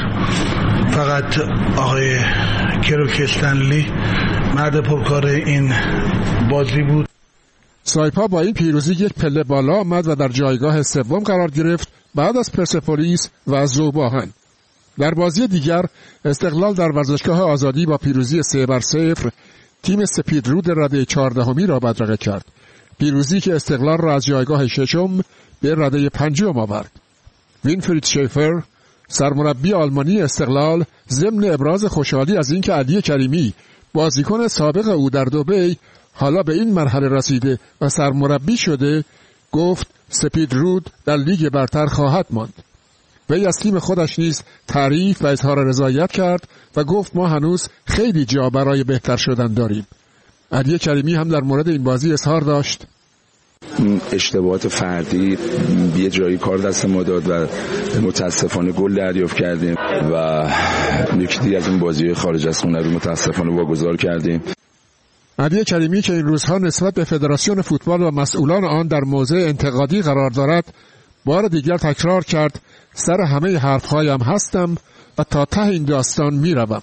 فقط آقای کیروش استنلی مرد پرکار این بازی بود. سایپا با این پیروزی یک پله بالا آمد و در جایگاه سوم قرار گرفت بعد از پرسپولیس و ذوب‌آهن. در بازی دیگر استقلال در ورزشگاه آزادی با پیروزی 3-0 تیم سپیدرود رده 14 را بدرقه کرد. پیروزی که استقلال را از جایگاه ششم به رده 5 آورد. وینفرید شیفر سرمربی آلمانی استقلال ضمن ابراز خوشحالی از اینکه علی کریمی بازیکن سابق او در دبی حالا به این مرحله رسیده و سرمربی شده گفت سپیدرود در لیگ برتر خواهد ماند. وی از تیم خودش نیز تعریف و اظهار رضایت کرد و گفت ما هنوز خیلی جا برای بهتر شدن داریم. علی کریمی هم در مورد این بازی اظهار داشت. اشتباهات فردی یه جایی کار دست ما داد و متاسفانه گل دریافت کردیم و یکی دیگه از این بازی خارج از خونه رو متاسفانه واگذار کردیم. علی کریمی که این روزها نسبت به فدراسیون فوتبال و مسئولان آن در موضع انتقادی قرار دارد، بار دیگر تکرار کرد سر همه حرفهایم هستم و تا ته این داستان میروم.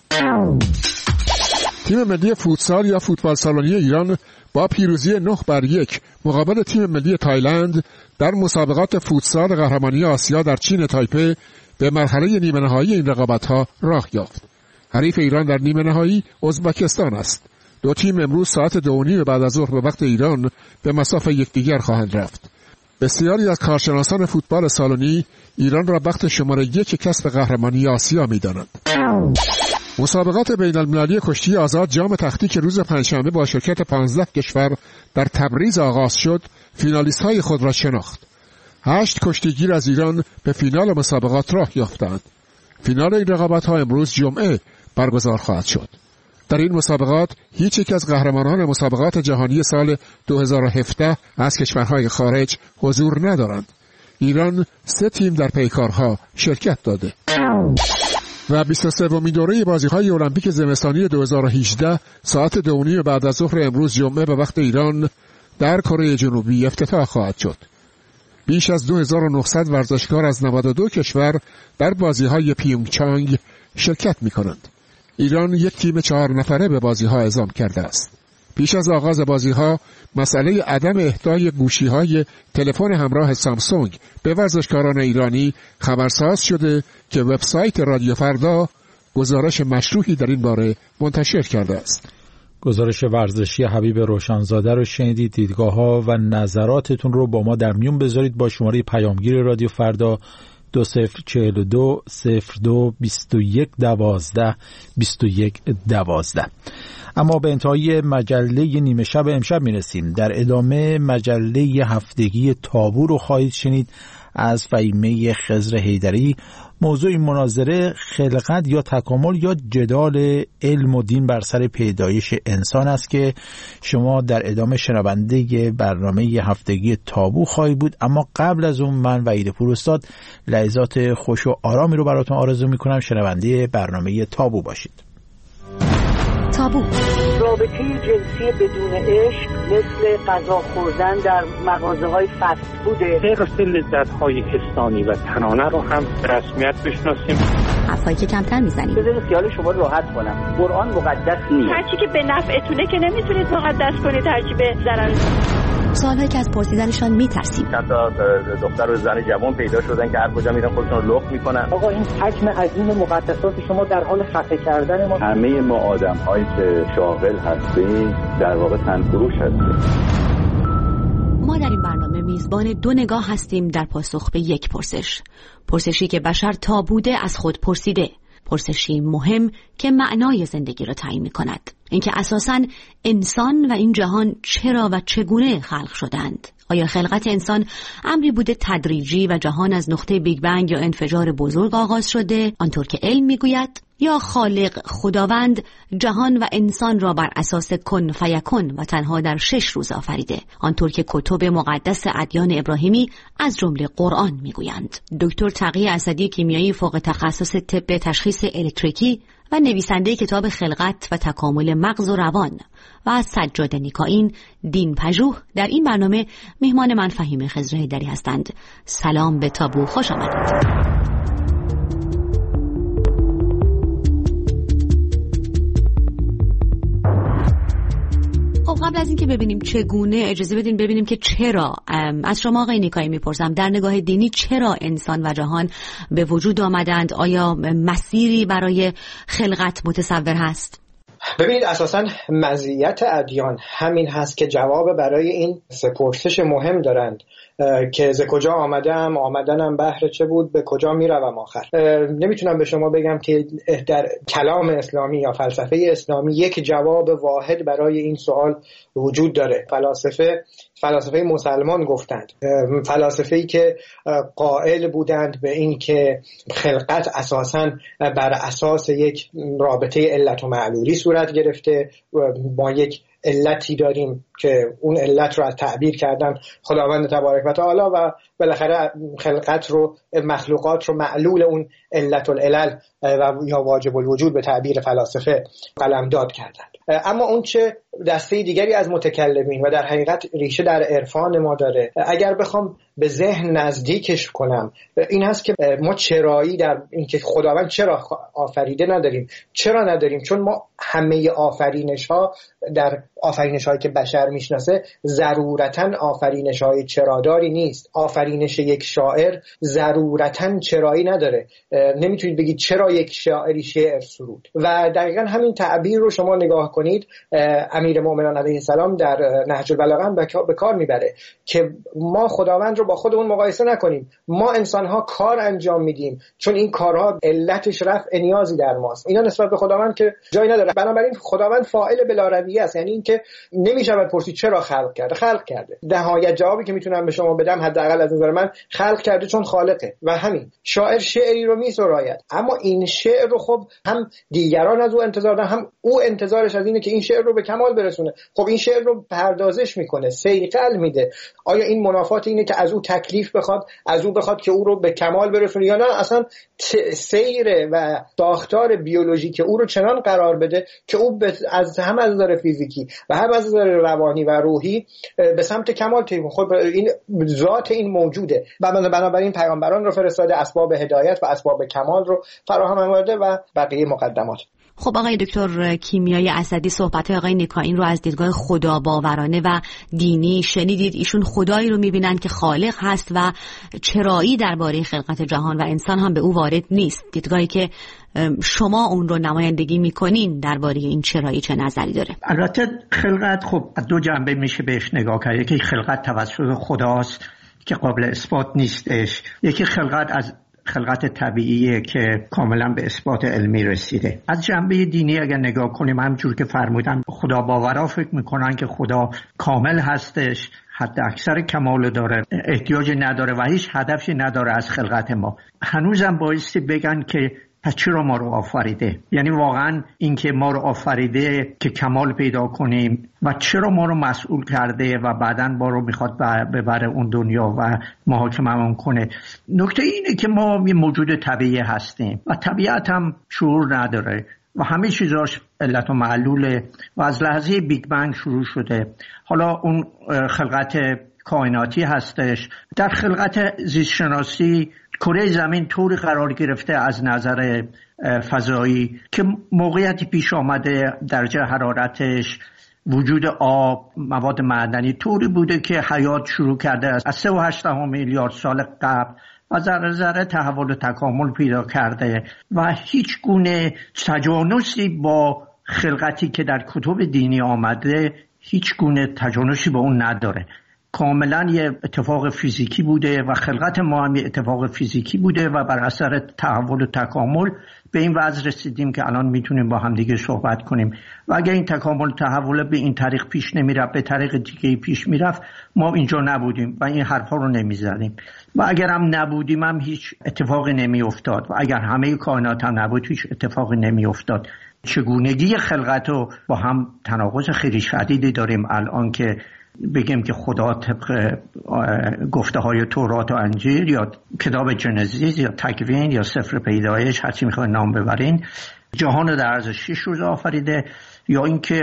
تیم ملی فوتسال یا فوتبال سالنی ایران با پیروزی 9-1 مقابل تیم ملی تایلند در مسابقات فوتسال قهرمانی آسیا در چین تایپه به مرحله نیمه نهایی این رقابت‌ها راه یافت. حریف ایران در نیمه نهایی ازبکستان است. دو تیم امروز ساعت 2:30 بعد از ظهر به وقت ایران به مصاف یکدیگر خواهند رفت. بسیاری از کارشناسان فوتبال سالنی ایران را بخت شماره 1 کسب قهرمانی آسیا می‌دانند. مسابقات بین المللی کشتی آزاد جام تختی که روز پنجشنبه با شرکت 15 کشور در تبریز آغاز شد، فینالیست‌های خود را شناخت. 8 کشتیگیر از ایران به فینال مسابقات راه یافتند. فینال این رقابت‌ها امروز جمعه برگزار خواهد شد. در این مسابقات هیچ یک از قهرمانان مسابقات جهانی سال 2017 از کشورهای خارج حضور ندارند. ایران 3 تیم در پیکارها شرکت داده. و 23مین دوره بازی‌های المپیک زمستانی 2018 ساعت 2:30 بعد از ظهر امروز جمعه به وقت ایران در کره جنوبی افتتاح خواهد شد. بیش از 2900 ورزشکار از 92 کشور در بازی‌های پیونگچانگ شرکت می‌کنند. ایران یک تیم 4 نفره به بازی‌ها اعزام کرده است. پیش از آغاز بازی‌ها مسئله عدم اهدای گوشی‌های تلفن همراه سامسونگ به ورزشکاران ایرانی خبرساز شده که وبسایت رادیو فردا گزارش مشروحی در این باره منتشر کرده است. گزارش ورزشی حبیب روشنزاده رو شنیدید. دیدگاه‌ها و نظراتتون رو با ما در میون بذارید با شماره پیامگیر رادیو فردا 2042 02 21 12 21 12. اما به انتهای مجله نیمه شب امشب میرسیم. در ادامه مجله هفتگی تابو رو خواهید شنید از فهیمه خضر حیدری موضوع این مناظره خلقت یا تکامل یا جدال علم و دین بر سر پیدایش انسان است که شما در ادامه شنونده برنامه هفتگی تابو خواهید بود. اما قبل از اون من و ایده استاد لحظات خوش و آرامی رو براتون آرزو میکنم. شنونده برنامه تابو باشید. تابو. رابطه جنسی بدون عشق مثل غذا خوردن در مغازه‌های فست فوده. حفظ لذت‌های حسانی و تنانه رو هم رسمیت بشناسیم. حرفایی که کمتر میزنیم. بذارید خیال شما راحت کنم. قرآن مقدس نیست. هرچی که به نفعتونه که نمیتونید مقدس کنید، هرچی به ضرر. سوالایی که از پرسیدنشان میترسیم. حتی دختر و زن جوان پیدا شدن که هر کجا میرن خودشون رو لخت میکنن. آقا این حجم عظیم مقدسات شما در حال خفه کردن ما. همه ما آدم‌هایی که شاغل هستیم در واقع تنفروش هستیم. ما در این برنامه میزبان دو نگاه هستیم در پاسخ به یک پرسش. پرسشی که بشر تا بوده از خود پرسیده. پرسشی مهم که معنای زندگی را تعیین می‌کند. اینکه اساساً انسان و این جهان چرا و چگونه خلق شدند؟ آیا خلقت انسان امری بوده تدریجی و جهان از نقطه بیگ بنگ یا انفجار بزرگ آغاز شده آنطور که علم میگوید، یا خالق خداوند جهان و انسان را بر اساس کن فیکن و تنها در 6 روز آفریده آنطور که کتب مقدس ادیان ابراهیمی از جمله قرآن میگویند؟ دکتر تقی اسدی کیمیایی فوق تخصص طب تشخیص الکتریکی و نویسنده کتاب خلقت و تکامل مغز و روان و از سجاد نیکائین دین پژوه در این برنامه مهمان من فهیم خضرهیدری هستند. سلام به تابو، خوش آمدید. قبل از اینکه ببینیم چگونه، اجازه بدین ببینیم که چرا. از شما آقای نیکایی میپرسم در نگاه دینی چرا انسان و جهان به وجود آمدند؟ آیا مسیری برای خلقت متصور هست؟ ببینید اساساً مزیت ادیان همین هست که جواب برای این سه پرسش مهم دارند که ز کجا آمدم، آمدنم بهر چه بود، به کجا میروم آخر. نمیتونم به شما بگم که در کلام اسلامی یا فلسفه اسلامی یک جواب واحد برای این سوال وجود داره. فلاسفه مسلمان گفتند، فلاسفه‌ای که قائل بودند به این که خلقت اساساً بر اساس یک رابطه علت و معلولی صورت گرفته، با یک علتی داریم که اون علت رو از تعبیر کردن خداوند تبارک و تعالی و بالاخره خلقت رو، مخلوقات رو معلول اون علت العلل و یا واجب الوجود به تعبیر فلاسفه قلمداد کردند. اما اون چه دسته دیگری از متکلمین و در حقیقت ریشه در عرفان ما داره، اگر بخوام به ذهن نزدیکش کنم، این هست که ما چرایی در اینکه خداوند چرا آفریده نداریم. چرا نداریم؟ چون ما همه آفرینش‌ها در آفرینش‌هایی که بشر میشناسه ضرورتاً آفرینش‌های چراداری نیست. آفرینش یک شاعر ضرورتاً چرایی نداره. نمیتونید بگید چرا یک شاعری شعر سرود. و دقیقاً همین تعبیر رو شما نگاه کنید، امیرالمومنین علیه السلام در نهج البلاغه هم به کار میبره که ما خداوند رو با خودمون مقایسه نکنیم. ما انسان‌ها کار انجام میدیم چون این کارها علتش رفع نیازی در ماست. اینا نسبت به خداوند که جایی نداره. بنابراین خداوند فاعل بلارویه است، یعنی اینکه نمی‌شود پرسید چرا خلق کرده. نهایت جوابی که میتونم به شما بدم حداقل از نظر من خلق کرده چون خالقه و همین. شاعر شعری رو میسراید، اما این شعر رو خب هم دیگران از او انتظار دارن، هم او انتظارش از اینه که این شعر رو به کمال برسونه. خب این شعر رو پردازش میکنه، صیقل میده. آیا این منافات اینه که از او تکلیف بخواد، از او بخواد که او رو به کمال برسونه، یا نه اصلا سیر و ساختار بیولوژیک او رو چنان قرار بده که او هم از نظر فیزیکی و هم از نظر روانی و روحی به سمت کمال تیم. خب این ذات این موجوده. بنابراین پیامبران رو فرستاده، اسباب هدایت و اسباب کمال رو فراهم آورده و بقیه مقدمات. خب آقای دکتر کیمیایی اسدی، صحبت آقای نیکائین رو از دیدگاه خدا باورانه و دینی شنیدید. ایشون خدایی رو میبینن که خالق هست و چرایی درباره خلقت جهان و انسان هم به او وارد نیست. دیدگاهی که شما اون رو نمایندگی میکنین درباره این چرایی چه نظری داره؟ البته خلقت خب دو جنبه میشه بهش نگاه کرد. یکی خلقت توسط خداست که قابل اثبات نیستش، یکی خلقت از خلقت طبیعیه که کاملا به اثبات علمی رسیده. از جنبه دینی اگر نگاه کنیم، همونجور که فرمودم، خدا باورا فکر میکنن که خدا کامل هستش، حد اکثر کمال داره، احتیاج نداره و هیچ هدفی نداره از خلقت ما. هنوزم بایستی بگن که پس چرا ما رو آفریده؟ یعنی واقعا این که ما رو آفریده که کمال پیدا کنیم و چرا ما رو مسئول کرده و بعداً ما رو میخواد ببره اون دنیا و محاکممون کنه. نکته اینه که ما یه موجود طبیعی هستیم و طبیعت هم شعور نداره و همه چیزاش علت و معلوله و از لحظه بیگ بنگ شروع شده. حالا اون خلقت کائناتی هستش. در خلقت زیستشناسی کره زمین طوری قرار گرفته از نظر فضایی که موقعیتی پیش آمده، درجه حرارتش، وجود آب، مواد معدنی طوری بوده که حیات شروع کرده از 3.8 میلیارد سال قبل و ذره ذره تحول و تکامل پیدا کرده و هیچ گونه تجانسی با خلقتی که در کتب دینی آمده هیچ گونه تجانسی با اون نداره. کاملا یه اتفاق فیزیکی بوده و خلقت ما هم یه اتفاق فیزیکی بوده و بر اثر تحول و تکامل به این وضع رسیدیم که الان میتونیم با هم دیگه صحبت کنیم و اگر این تکامل و تحول به این طریق پیش نمیرفت، به طریق دیگه پیش میرفت، ما اینجا نبودیم و این حرفا رو نمیزدیم و اگر هم نبودیم هم هیچ اتفاقی نمیافتاد و اگر همه کائنات هم نبود هیچ اتفاقی نمیافتاد. چگونگی خلقت رو با هم تناقض خیلی شدیدی داریم الان که بگیم که خدا طبق گفته های تورات و انجیل یا کتاب جنزیس یا تکوین یا سفر پیدایش، هرچی میخواین نام ببرین، جهان رو در عرض 6 روز آفریده، یا اینکه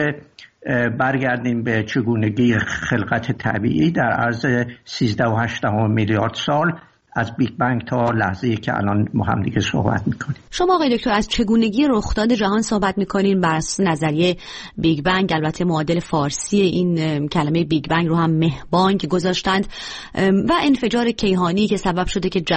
برگردیم به چگونگی خلقت طبیعی در عرض 13.8 میلیارد سال از بیگ بنگ تا لحظه‌ای که الان ما هم دیگه صحبت میکنیم. شما آقای دکتر از چگونگی رخداد جهان صحبت میکنین بر نظریه بیگ بنگ. البته معادل فارسی این کلمه بیگ بنگ رو هم مهبانگ گذاشتند و انفجار کیهانی که سبب شده که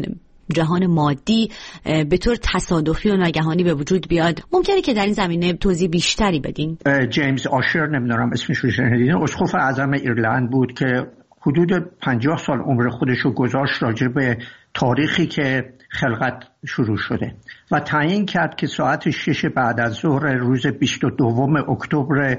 جهان مادی به طور تصادفی و ناگهانی به وجود بیاد. ممکنه که در این زمینه توضیح بیشتری بدین؟ جیمز آشر، نمیدونم اسمش رو شنیدین، اسقف اعظم ایرلند بود که حدود 50 سال عمر خودش رو گذاشت راجع به تاریخی که خلقت شروع شده و تعیین کرد که ساعت 6 بعد از ظهر روز 22 اکتبر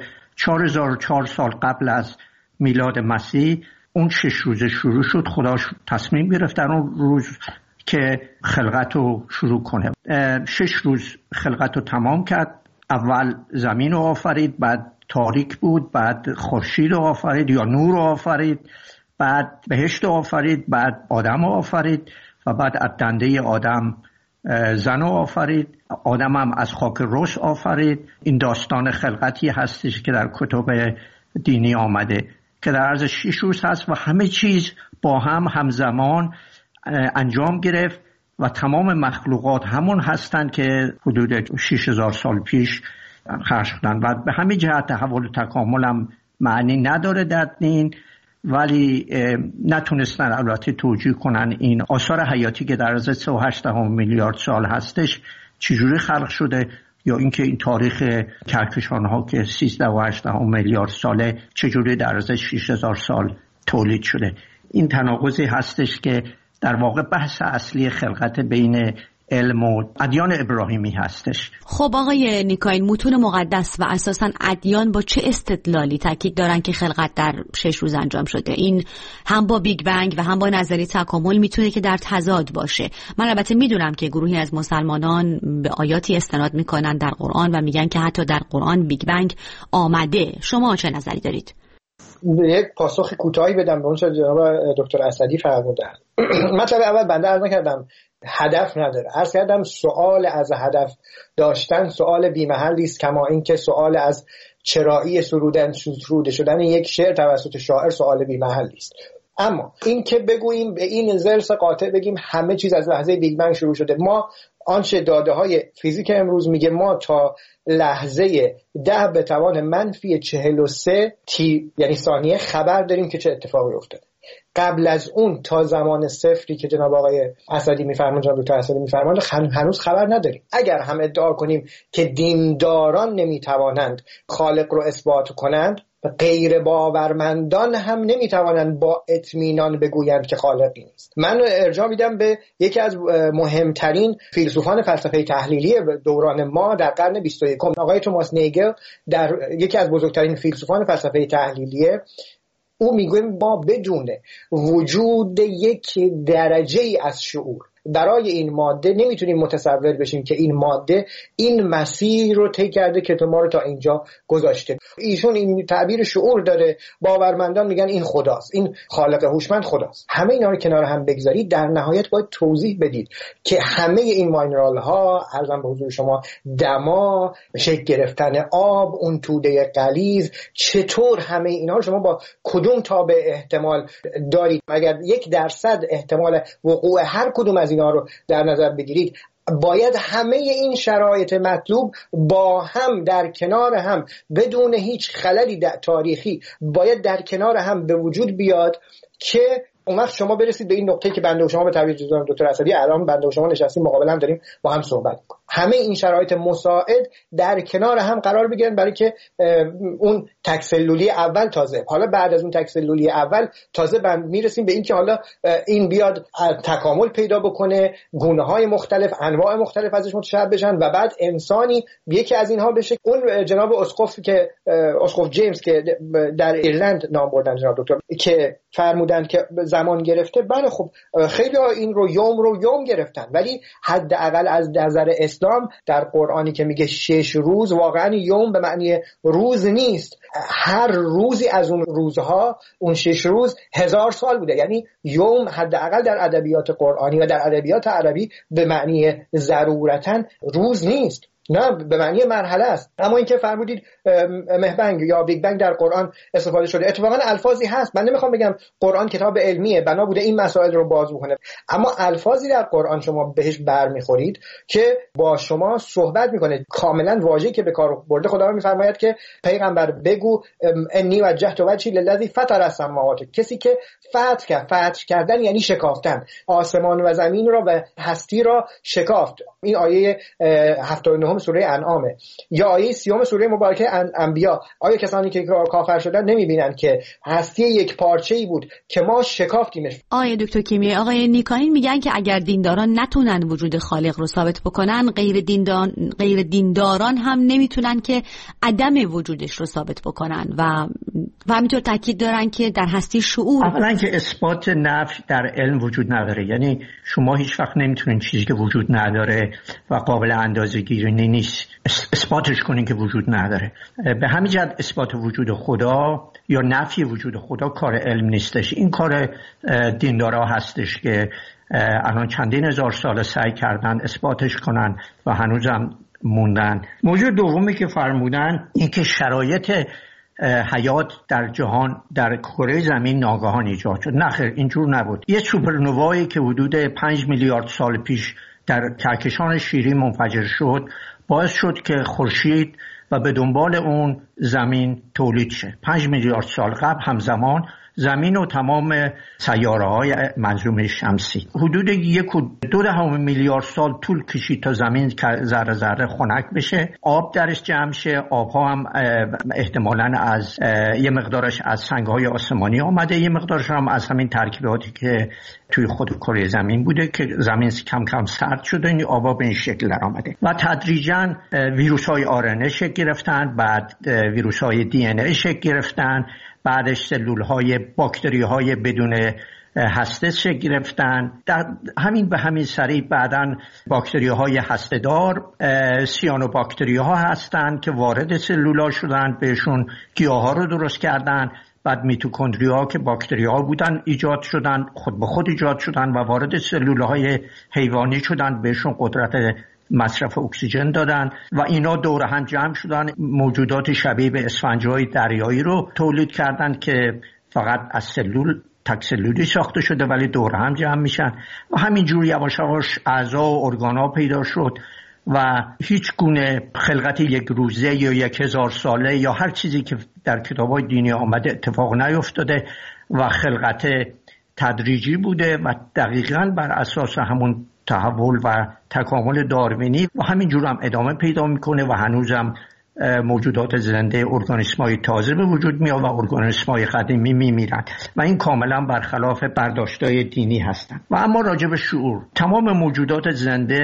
4004 سال قبل از میلاد مسیح اون 6 روز شروع شد. خدا تصمیم گرفت در اون روز که خلقت رو شروع کنه. 6 روز خلقت رو تمام کرد. اول زمین رو آفرید، بعد تاریک بود، بعد خورشید رو آفرید یا نور رو آفرید، بعد بهشت رو آفرید، بعد آدم رو آفرید و بعد از دنده آدم زن رو آفرید. آدم هم از خاک رس آفرید. این داستان خلقتی هستش که در کتب دینی آمده که در عرض 6 روز هست و همه چیز با هم همزمان انجام گرفت و تمام مخلوقات همون هستند که حدود 6000 سال پیش خلق شدن و به همین جهت تحول و تکامل هم معنی نداره در دین، ولی نتونستن البته توجیه کنن این آثار حیاتی که در عرض 3.8 میلیارد سال هستش چجوری خلق شده، یا اینکه این تاریخ کهکشان ها که 13.8 میلیارد ساله چجوری در عرض 6000 سال تولید شده. این تناقضی هستش که در واقع بحث اصلی خلقت بین علم و ادیان ابراهیمی هستش. خب آقای نیکاین، متون مقدس و اساساً ادیان با چه استدلالی تاکید دارن که خلقت در 6 روز انجام شده؟ این هم با بیگ بنگ و هم با نظریه تکامل میتونه که در تضاد باشه. من البته میدونم که گروهی از مسلمانان به آیاتی استناد میکنن در قرآن و میگن که حتی در قرآن بیگ بنگ آمده. شما چه نظری دارید؟ یک پاسخ کوتاهی بدم به اون چه جناب دکتر اسدی فرمودن. مطلب اول بنده عرض نکردم هدف نداره، عرض کردم سوال از هدف داشتن سوال بی‌محلی است، کما اینکه سوال از چرایی سروده شدن یک شعر توسط شاعر سوال بی‌محلی است. اما این که بگوییم به این ضرس قاطع بگیم همه چیز از لحظه بیگ بنگ شروع شده، ما آنچه داده های فیزیک امروز میگه ما تا لحظه 10 به توان منفی 43 یعنی ثانیه خبر داریم که چه اتفاقی افتاده. قبل از اون تا زمان صفری که جناب آقای اسدی میفرمایند، جناب دکتر اسدی میفرمایند، هنوز خبر نداریم. اگر هم ادعا کنیم که دینداران نمیتوانند خالق رو اثبات کنند، غیر باورمندان هم نمیتوانند با اطمینان بگویند که خالقی نیست. من ارجاع میدم به یکی از مهمترین فیلسوفان فلسفه تحلیلی دوران ما در قرن 21، آقای توماس نیگل، در یکی از بزرگترین فیلسوفان فلسفه تحلیلی او میگه ما بدون وجود یک درجه ای از شعور برای این ماده نمیتونیم متصور بشیم که این ماده این مسیر رو طی کرده که ما رو تا اینجا گذاشته. ایشون این تعبیر شعور داره، باورمندان میگن این خداست، این خالق هوشمند خداست. همه اینا رو کنار هم بگذارید، در نهایت باید توضیح بدید که همه این ماینرال ها، عرضم به حضور شما، دما، شکل گرفتن آب، اون توده غلیظ، چطور همه اینا رو شما با کدوم تابع احتمال دارید؟ اگر 1% احتمال وقوع هر کدوم از اینا رو در نظر بگیرید، باید همه این شرایط مطلوب با هم در کنار هم بدون هیچ خللی تاریخی باید در کنار هم به وجود بیاد که اون وقت شما برسید به این نقطه که بنده و شما به تعبیر دکتر اسدی الان بنده و شما نشستیم مقابل هم داریم با هم صحبت می‌کنیم. همه این شرایط مساعد در کنار هم قرار بگیرن برای که اون تکسلولی اول تازه، حالا بعد از اون تکسلولی اول تازه میرسیم به این که حالا این بیاد تکامل پیدا بکنه، گونه‌های مختلف، انواع مختلف ازش متشعب بشن و بعد انسانی یکی از اینها بشه. اون جناب اسقف جیمز که در ایرلند نام بردن، جناب دکتر، که فرمودن که زمان گرفته، بله خب خیلی ها این رو یوم گرفتن، ولی حداقل از نظر اسلام در قرآنی که میگه 6 روز، واقعا یوم به معنی روز نیست، هر روزی از اون روزها، اون 6 روز 1000 سال بوده. یعنی یوم حداقل در ادبیات قرآنی و در ادبیات عربی به معنی ضرورتاً روز نیست، نه، به معنی مرحله است. اما اینکه فرمودید مهبنگ یا بیگ بنگ در قرآن استفاده شده، اتفاقا الفاظی هست، من نمیخوام بگم قرآن کتاب علمیه بنا بوده این مسائل رو باز بکنه، اما الفاظی در قرآن شما بهش برمیخورید که با شما صحبت میکنه. کاملا واژه‌ای که به کار برده خدا میفرماید که پیغمبر بگو انی وجهت وجهی للذی فطر السماوات، کسی که فتح کردن یعنی شکافتن، آسمان و زمین را و هستی را شکافت. این آیه 79 سوره انعامه. یا آیه 30 سوره مبارکه انبیا، آیا کسانی که کافر شدن نمیبینن که هستی یک پارچه‌ای بود که ما شکافتیمش؟ آقای دکتر کیمیایی، آقای نیکاین میگن که اگر دینداران نتونن وجود خالق رو ثابت بکنن، غیر دینداران هم نمیتونن که عدم وجودش رو ثابت بکنن و همینطور تاکید دارن که در هستی شعور. اولا که اثبات نفی در علم وجود نداره، یعنی شما هیچ وقت نمیتونین چیزی که وجود نداره و قابل اندازه‌گیری نیست اثباتش کنین که وجود نداره. به همین جهت اثبات وجود خدا یا نفی وجود خدا کار علم نیستش، این کار دیندارا هستش که الان چندین هزار سال سعی کردن اثباتش کنن و هنوزم موندن. موضوع دومی که فرمودن این که شرایط حیات در جهان در کره زمین ناگهان ایجاد شد. نه خیر، اینجور نبود. یه سوپرنووایی که حدود 5 میلیارد سال پیش در کهکشان شیری منفجر شد باعث شد که خورشید و به دنبال اون زمین تولید شه. 5 میلیارد سال قبل همزمان زمین و تمام سیاره‌های منظومه شمسی. حدود 1.2 میلیارد سال طول کشید تا زمین ذره ذره خنک بشه، آب درش جمع شه. آبها هم احتمالاً از یه مقدارش از سنگ‌های آسمانی آمده، یه مقدارش هم از همین ترکیباتی که توی خود کره زمین بوده که زمین کم کم سرد شده، این آبا به این شکل در آمده و تدریجاً ویروس‌های آر‌ان شکل گرفتن، بعد ویروس‌های DNA شکل گرفتن، بعدش سلول‌های باکتری‌های بدون هسته شکل گرفتن. به همین سریع بعداً باکتری‌های هسته‌دار سیانوباکتری‌ها هستن که وارد سلول‌ها شدن، بهشون گیاها رو درست کردن. بعد میتوکندری‌ها که باکتری‌ها بودن ایجاد شدن، خود به خود ایجاد شدن و وارد سلول‌های حیوانی شدن، بهشون قدرت مصرف اکسیژن دادن و اینا دور هم جمع شدن، موجودات شبیه به اسفنج‌های دریایی رو تولید کردن که فقط از تک سلولی ساخته شده ولی دور هم جمع میشن و همینجور یواش یواش اعضا و ارگان‌ها پیدا شد و هیچ گونه خلقت یک روزه یا 1000 ساله یا هر چیزی که در کتاب‌های دینی آمده اتفاق نیفتاده و خلقت تدریجی بوده و دقیقاً بر اساس همون تحول و تکامل داروینی و همینجور هم ادامه پیدا میکنه و هنوزم موجودات زنده ارگانیسم‌های تازه به وجود میاد و ارگانیسم‌های قدیمی میمیرن و این کاملا برخلاف برداشت‌های دینی هستن. و اما راجع به شعور، تمام موجودات زنده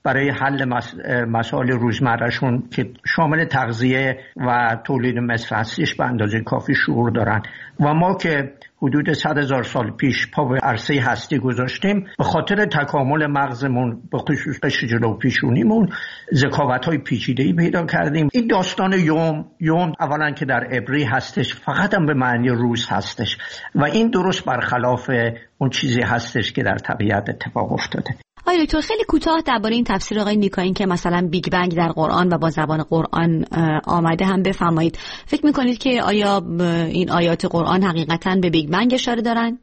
برای حل مسائل روزمرهشون که شامل تغذیه و تولید مثل هستش به اندازه کافی شعور دارن. و ما که حدود 100,000 سال پیش پا به عرصه هستی گذاشتیم، به خاطر تکامل مغزمون به خصوص قشر جلو پیشونیمون ذکاوت‌های پیچیده‌ای پیدا کردیم. این داستان یوم اولا که در عبری هستش فقط هم به معنی روز هستش و این درست برخلاف اون چیزی هستش که در طبیعت اتفاق افتاده. آیا دکتر خیلی کوتاه درباره این تفسیر آقای نیکاین که مثلا بیگ بنگ در قرآن و با زبان قرآن آمده هم بفرمایید. فکر میکنید که آیا این آیات قرآن حقیقتاً به بیگ بنگ اشاره دارن؟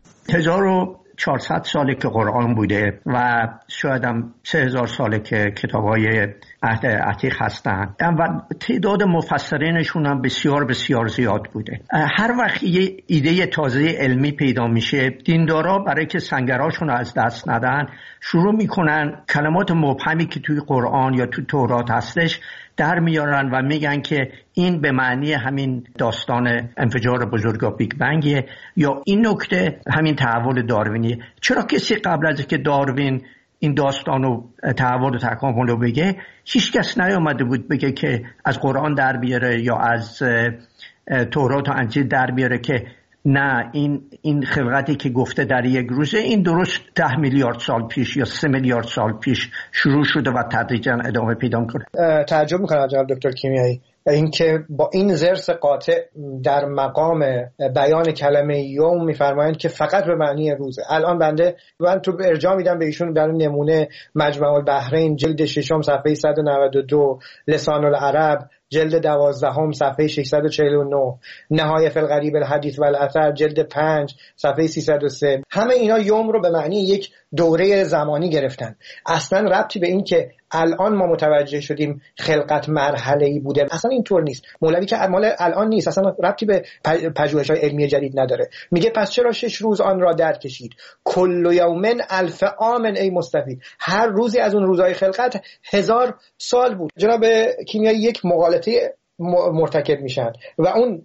1400 ساله که قرآن بوده و شاید هم 3000 ساله که کتاب‌های عهد عتیق هستن و تعداد مفسرینشون هم بسیار بسیار زیاد بوده. هر وقت یه ایده تازه علمی پیدا میشه، دیندارا برای که سنگراشون رو از دست ندن شروع میکنن کلمات مبهمی که توی قرآن یا توی تورات هستش در میارن و میگن که این به معنی همین داستان انفجار بزرگ و بیگ بنگیه یا این نکته همین تحول داروینیه. چرا کسی قبل از که داروین این داستان و تحول و تکامل رو بگه هیچ کس نیامده بود بگه که از قرآن در بیاره یا از تورات و انجیل در بیاره که نه این خلقتی که گفته در یک روزه این درست 10 میلیارد سال پیش یا 3 میلیارد سال پیش شروع شده و تدریجا ادامه پیدا میکنه. تعجب میکنم جناب دکتر کیمیایی اینکه با این ضرس قاطع در مقام بیان کلمه یوم میفرمایند که فقط به معنی روزه. الان من تو ارجاع میدم به ایشون در نمونه مجمع البحرین جلد 6 صفحه 192، لسان العرب جلد 12 صفحه 649، نهایه فی الغریب الحدیث و الاثر جلد 5 صفحه 303. همه اینا یوم رو به معنی یک دوره زمانی گرفتن. اصلا ربطی به این که الان ما متوجه شدیم خلقت مرحله‌ای بوده اصلا اینطور نیست. مولوی که مال الان نیست، اصلا ربطی به پژوهش‌های علمی جدید نداره. میگه پس چرا 6 روز آن را درک کشید؟ کل یوم الف عام ای مستفید. هر روزی از اون روزهای خلقت 1000 سال بود. جناب کیمیایی یک مغالطه مرتکب میشن و اون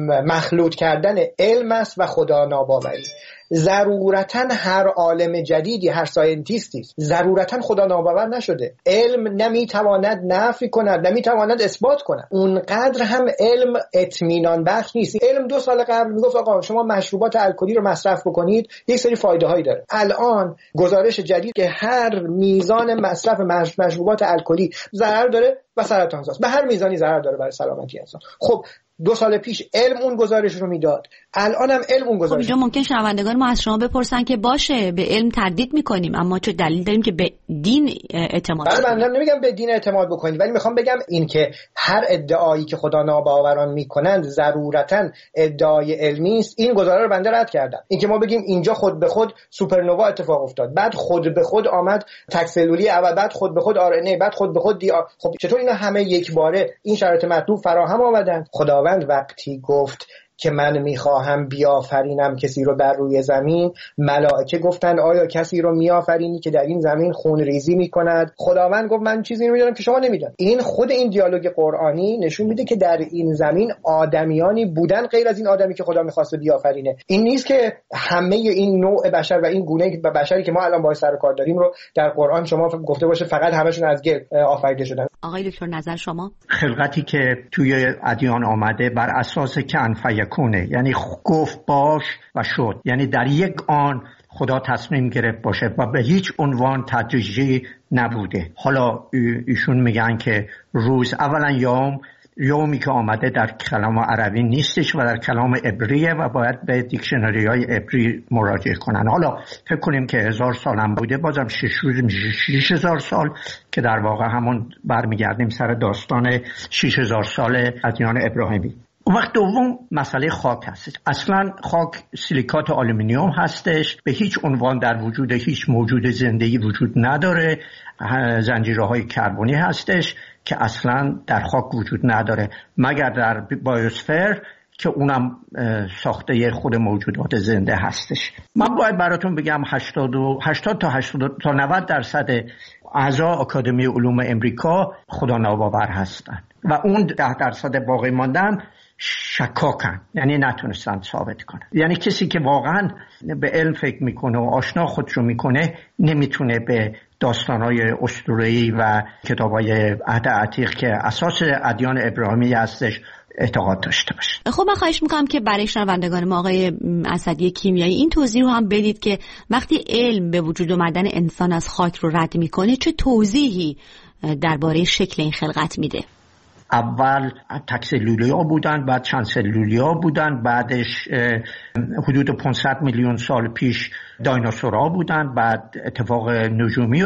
مخلوط کردن علم است و خدا ناباوری. ضرورتاً هر عالم جدیدی، هر ساینتیستی ضرورتاً خدا ناباور نشده. علم نمیتواند نفی کند، نمیتواند اثبات کند. اونقدر هم علم اطمینان بخش نیست. علم 2 سال قبل میگفت آقا شما مشروبات الکلی رو مصرف بکنید یک سری فایده هایی داره. الان گزارش جدید که هر میزان مصرف مشروبات الکلی ضرر داره و سرطان ساز، به هر میزانی ضرر داره برای سلامتی انسان. خب 2 سال پیش علم اون گزارش رو میداد، الان هم علم اون گزارش. خب اینجا ممکن شنوندگان ما از شما بپرسن که باشه به علم تردید میکنیم اما چه دلیل داریم که به دین اعتماد کنیم؟ من نمیگم به دین اعتماد بکنید، ولی میخوام بگم این که هر ادعایی که خدا ناباوران میکنند ضرورتاً ادعای علمی است. این گزاره رو بنده رد کردم. این که ما بگیم اینجا خود به خود سوپرنوا اتفاق افتاد، بعد خود به خود آمد تکسلولی اول، بعد خود به خود RNA، بعد خود به خود خب چطور اینا همه یک باره این شرایط مطلوب فراهم آمدن؟ خداوند وقتی گفت که من میخواهم بیافرینم کسی رو بر روی زمین، ملائکه گفتن آیا کسی رو میآفرینی که در این زمین خون ریزی میکند؟ خداوند گفت من چیزی نمیدونم که شما نمیدونید. این خود این دیالوگ قرآنی نشون میده که در این زمین آدمیانی بودن غیر از این آدمی که خدا میخواسته بیافرینه. این نیست که همه این نوع بشر و این گونه بشری که ما الان باهاش سر و کار داریم رو در قرآن شما گفته باشه فقط همشون از گل آفریده شدن. آقای دکتر نظر شما؟ خلقتی که توی ادیان آمده بر اساس کن فیکونه، یعنی گفت باش و شد، یعنی در یک آن خدا تصمیم گرفت باشه و به هیچ عنوان تدریجی نبوده. حالا ایشون میگن که روز اولا یومی که آمده در کلام عربی نیستش و در کلام عبریه و باید به دیکشنری های عبری مراجعه کنن. حالا فکر کنیم که 1000 سال هم بوده، بازم 6 روز میشه 6000 سال که در واقع همون برمیگردیم سر داستان 6000 سال ادیان ابراهیمی. اون وقت دوم مسئله خاک هستش. اصلا خاک سیلیکات آلومینیوم هستش، به هیچ عنوان در وجود هیچ موجود زندگی وجود نداره. زنجیره‌های کربنی هستش که اصلا در خاک وجود نداره مگر در بایوسفر که اونم ساخته خود موجودات زنده هستش. من باید براتون بگم 80 تا 90% اعضا آکادمی علوم امریکا خدا ناباور هستند و اون 10% باقی ماندن شکاکن، یعنی نتونستن ثابت کنن. یعنی کسی که واقعا به علم فکر میکنه و آشنا خودشو میکنه نمیتونه به داستان‌های اسطوره‌ای و کتاب‌های عهد عتیق که اساس ادیان ابراهیمی هستش اعتقاد داشته باشه. خب من خواهش میکنم که برای شنوندگان ما آقای اسدی کیمیایی این توضیح رو هم بدید که وقتی علم به وجود اومدن انسان از خاک رو رد میکنه چه توضیحی درباره شکل این خلقت میده؟ اول تک سلولیا بودن، بعد چند سلولیا بودن، بعدش حدود 500 میلیون سال پیش دایناسورها بودن، بعد اتفاق نجومی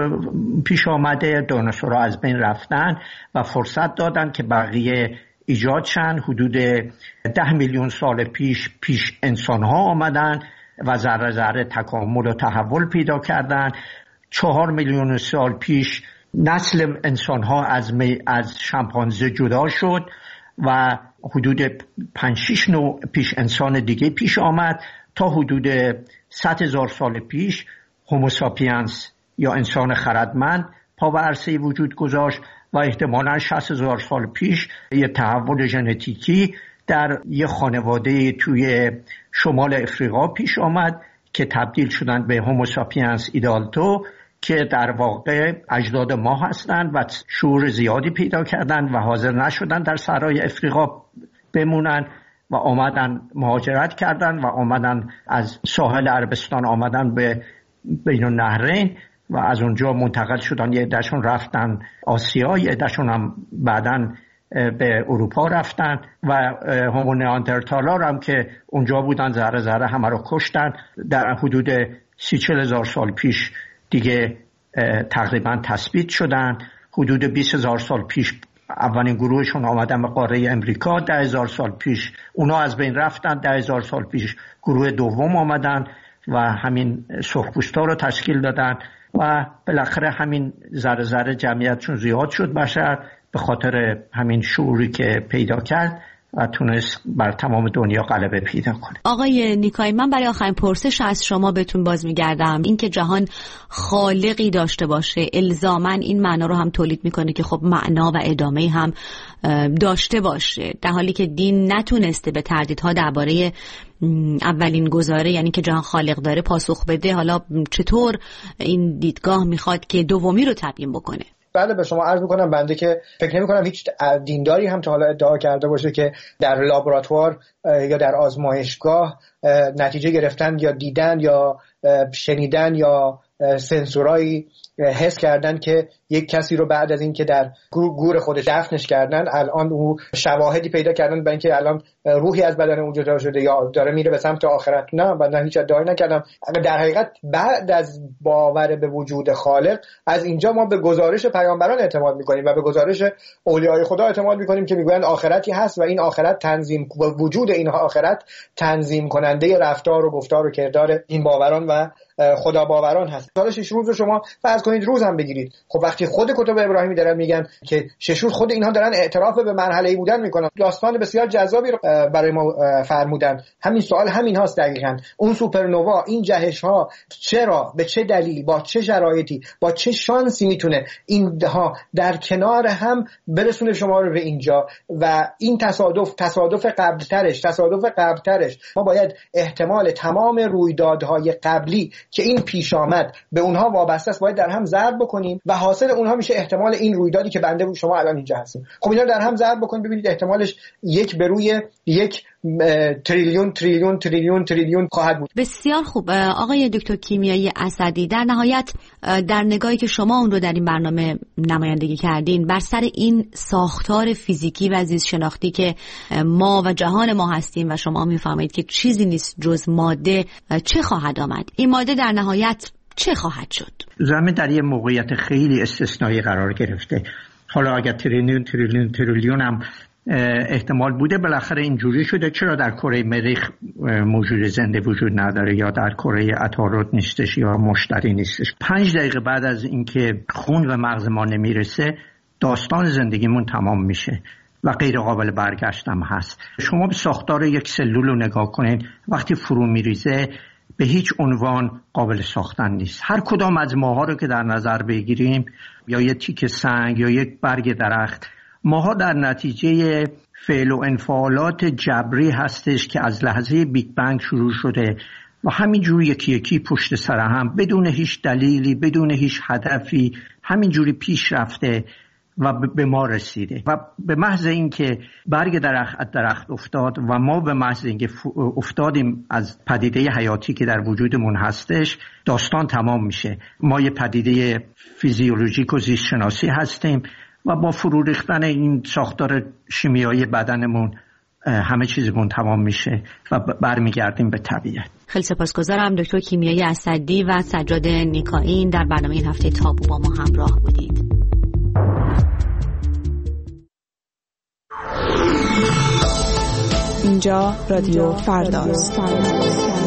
پیش آمده، دایناسورها از بین رفتن و فرصت دادن که بقیه ایجاد شن. حدود 10 میلیون سال پیش انسان‌ها آمدن و ذره ذره تکامل و تحول پیدا کردن. 4 میلیون سال پیش نسل انسان‌ها از شامپانزه جدا شد و حدود 5-6 نوع پیش انسان دیگه پیش آمد تا حدود 100,000 سال پیش هوموساپینس یا انسان خردمند پا به عرصه وجود گذاشت و احتمالاً 60,000 سال پیش یه تحول ژنتیکی در یه خانواده توی شمال افریقا پیش آمد که تبدیل شدن به هوموساپینس ایدالتو که در واقع اجداد ما هستند و شعور زیادی پیدا کردن و حاضر نشدن در صحرای افریقا بمونن و آمدن مهاجرت کردن و آمدن از ساحل عربستان آمدن به بین النهرین و از اونجا منتقل شدن. یه عده‌شون رفتن آسیا، یه عده‌شون هم بعدن به اروپا رفتن و هومو نیاندرتالار هم که اونجا بودن ذره ذره همه رو کشتن. در حدود 30-40,000 سال پیش دیگه تقریبا تثبیت شدن. حدود 20,000 سال پیش اولین گروهشون آمدن به قاره امریکا. 10,000 سال پیش اونا از بین رفتن. 10,000 سال پیش گروه دوم آمدن و همین سرخپوستا رو تشکیل دادن و بالاخره همین ذره ذره جمعیتشون زیاد شد بشر به خاطر همین شعوری که پیدا کرد و تونست بر تمام دنیا غلبه پیدا کنه. آقای نیکایی، من برای آخرین پرسش از شما بهتون باز میگردم. این که جهان خالقی داشته باشه الزاماً این معنا رو هم تولید میکنه که خب معنا و ادامه هم داشته باشه، در حالی که دین نتونسته به تردیدها درباره اولین گزاره یعنی که جهان خالق داره پاسخ بده. حالا چطور این دیدگاه میخواد که دومی رو تبیین بکنه؟ بله، به شما عرض میکنم بنده که فکر نمی کنم هیچ دینداری هم تا حالا ادعا کرده باشه که در لابراتوار یا در آزمایشگاه نتیجه گرفتن یا دیدن یا شنیدن یا سنسورایی حس کردن که یک کسی رو بعد از این که در گور خودش دفنش کردن الان او شواهدی پیدا کردن برای اینکه الان روحی از بدن اون جدا شده یا داره میره به سمت آخرت. نه، من هیچ ادعایی نکردم. در حقیقت بعد از باور به وجود خالق از اینجا ما به گزارش پیامبران اعتماد میکنیم و به گزارش اولیای خدا اعتماد میکنیم که میگویند آخرتی هست و این آخرت تنظیم وجود این آخرت تنظیم کننده رفتار و گفتار و کردار این باوران و خدا باوران هست. سال 6 روز رو شما فرض کنید روز هم بگیرید. خب وقتی خود کتب ابراهیمی دارن میگن که 6 روز خود اینها دارن اعتراف به مرحله‌ای بودن میکنن. داستان بسیار جذابی رو برای ما فرمودن. همین سوال همین هاست دقیقاً. اون سوپرنووا، این جهش ها چرا، به چه دلیل، با چه شرایطی، با چه شانسی میتونه اینها در کنار هم برسونه شما رو به اینجا و این تصادف قبلترش ما باید احتمال تمام رویدادهای قبلی که این پیش آمد به اونها وابسته است باید در هم ضرب بکنیم و حاصل اونها میشه احتمال این رویدادی که بنده و شما الان اینجا هستیم. خب اینا در هم ضرب بکنید ببینید احتمالش 1 به روی 1 تریلیون خواهد بود. بسیار خوب آقای دکتر کیمیایی اسدی، در نهایت در نگاهی که شما اون رو در این برنامه نمایندگی کردین بر سر این ساختار فیزیکی و زیست شناختی که ما و جهان ما هستیم و شما میفهمید که چیزی نیست جز ماده، چه خواهد آمد؟ این ماده در نهایت چه خواهد شد؟ زمین در یه موقعیت خیلی استثنایی قرار گرفته. حالا اگر تریلیون هم احتمال بوده بالاخره اینجوری شده. چرا در کره مریخ موجود زنده وجود نداره یا در کره عطارد نیستش یا مشتری نیستش؟ 5 دقیقه بعد از اینکه خون و مغز ما نمیرسه داستان زندگیمون تمام میشه و غیر قابل برگشت هم هست. شما به ساختار یک سلول رو نگاه کنید، وقتی فرو میریزه به هیچ عنوان قابل ساختن نیست. هر کدام از ماها رو که در نظر بگیریم، یا یک تیکه سنگ یا یک برگ درخت، ماها در نتیجه فعل و انفعالات جبری هستش که از لحظه بیگ بنگ شروع شده و همینجوری یکی یکی پشت سر هم بدون هیچ دلیلی، بدون هیچ هدفی، همینجوری پیش رفته و به ما رسیده. و به محض اینکه برگ درخت افتاد و ما به محض اینکه افتادیم از پدیده حیاتی که در وجودمون هستش، داستان تمام میشه. ما یه پدیده فیزیولوژیک و زیست شناسی هستیم و با فرو ریختن این ساختار شیمیایی بدنمون همه چیزمون تمام میشه و برمیگردیم به طبیعت. خیلی سپاسگزارم دکتر کیمیایی اسدی و سجاد نیکائین در برنامه این هفته تابو با ما همراه بودید. اینجا رادیو فرداست.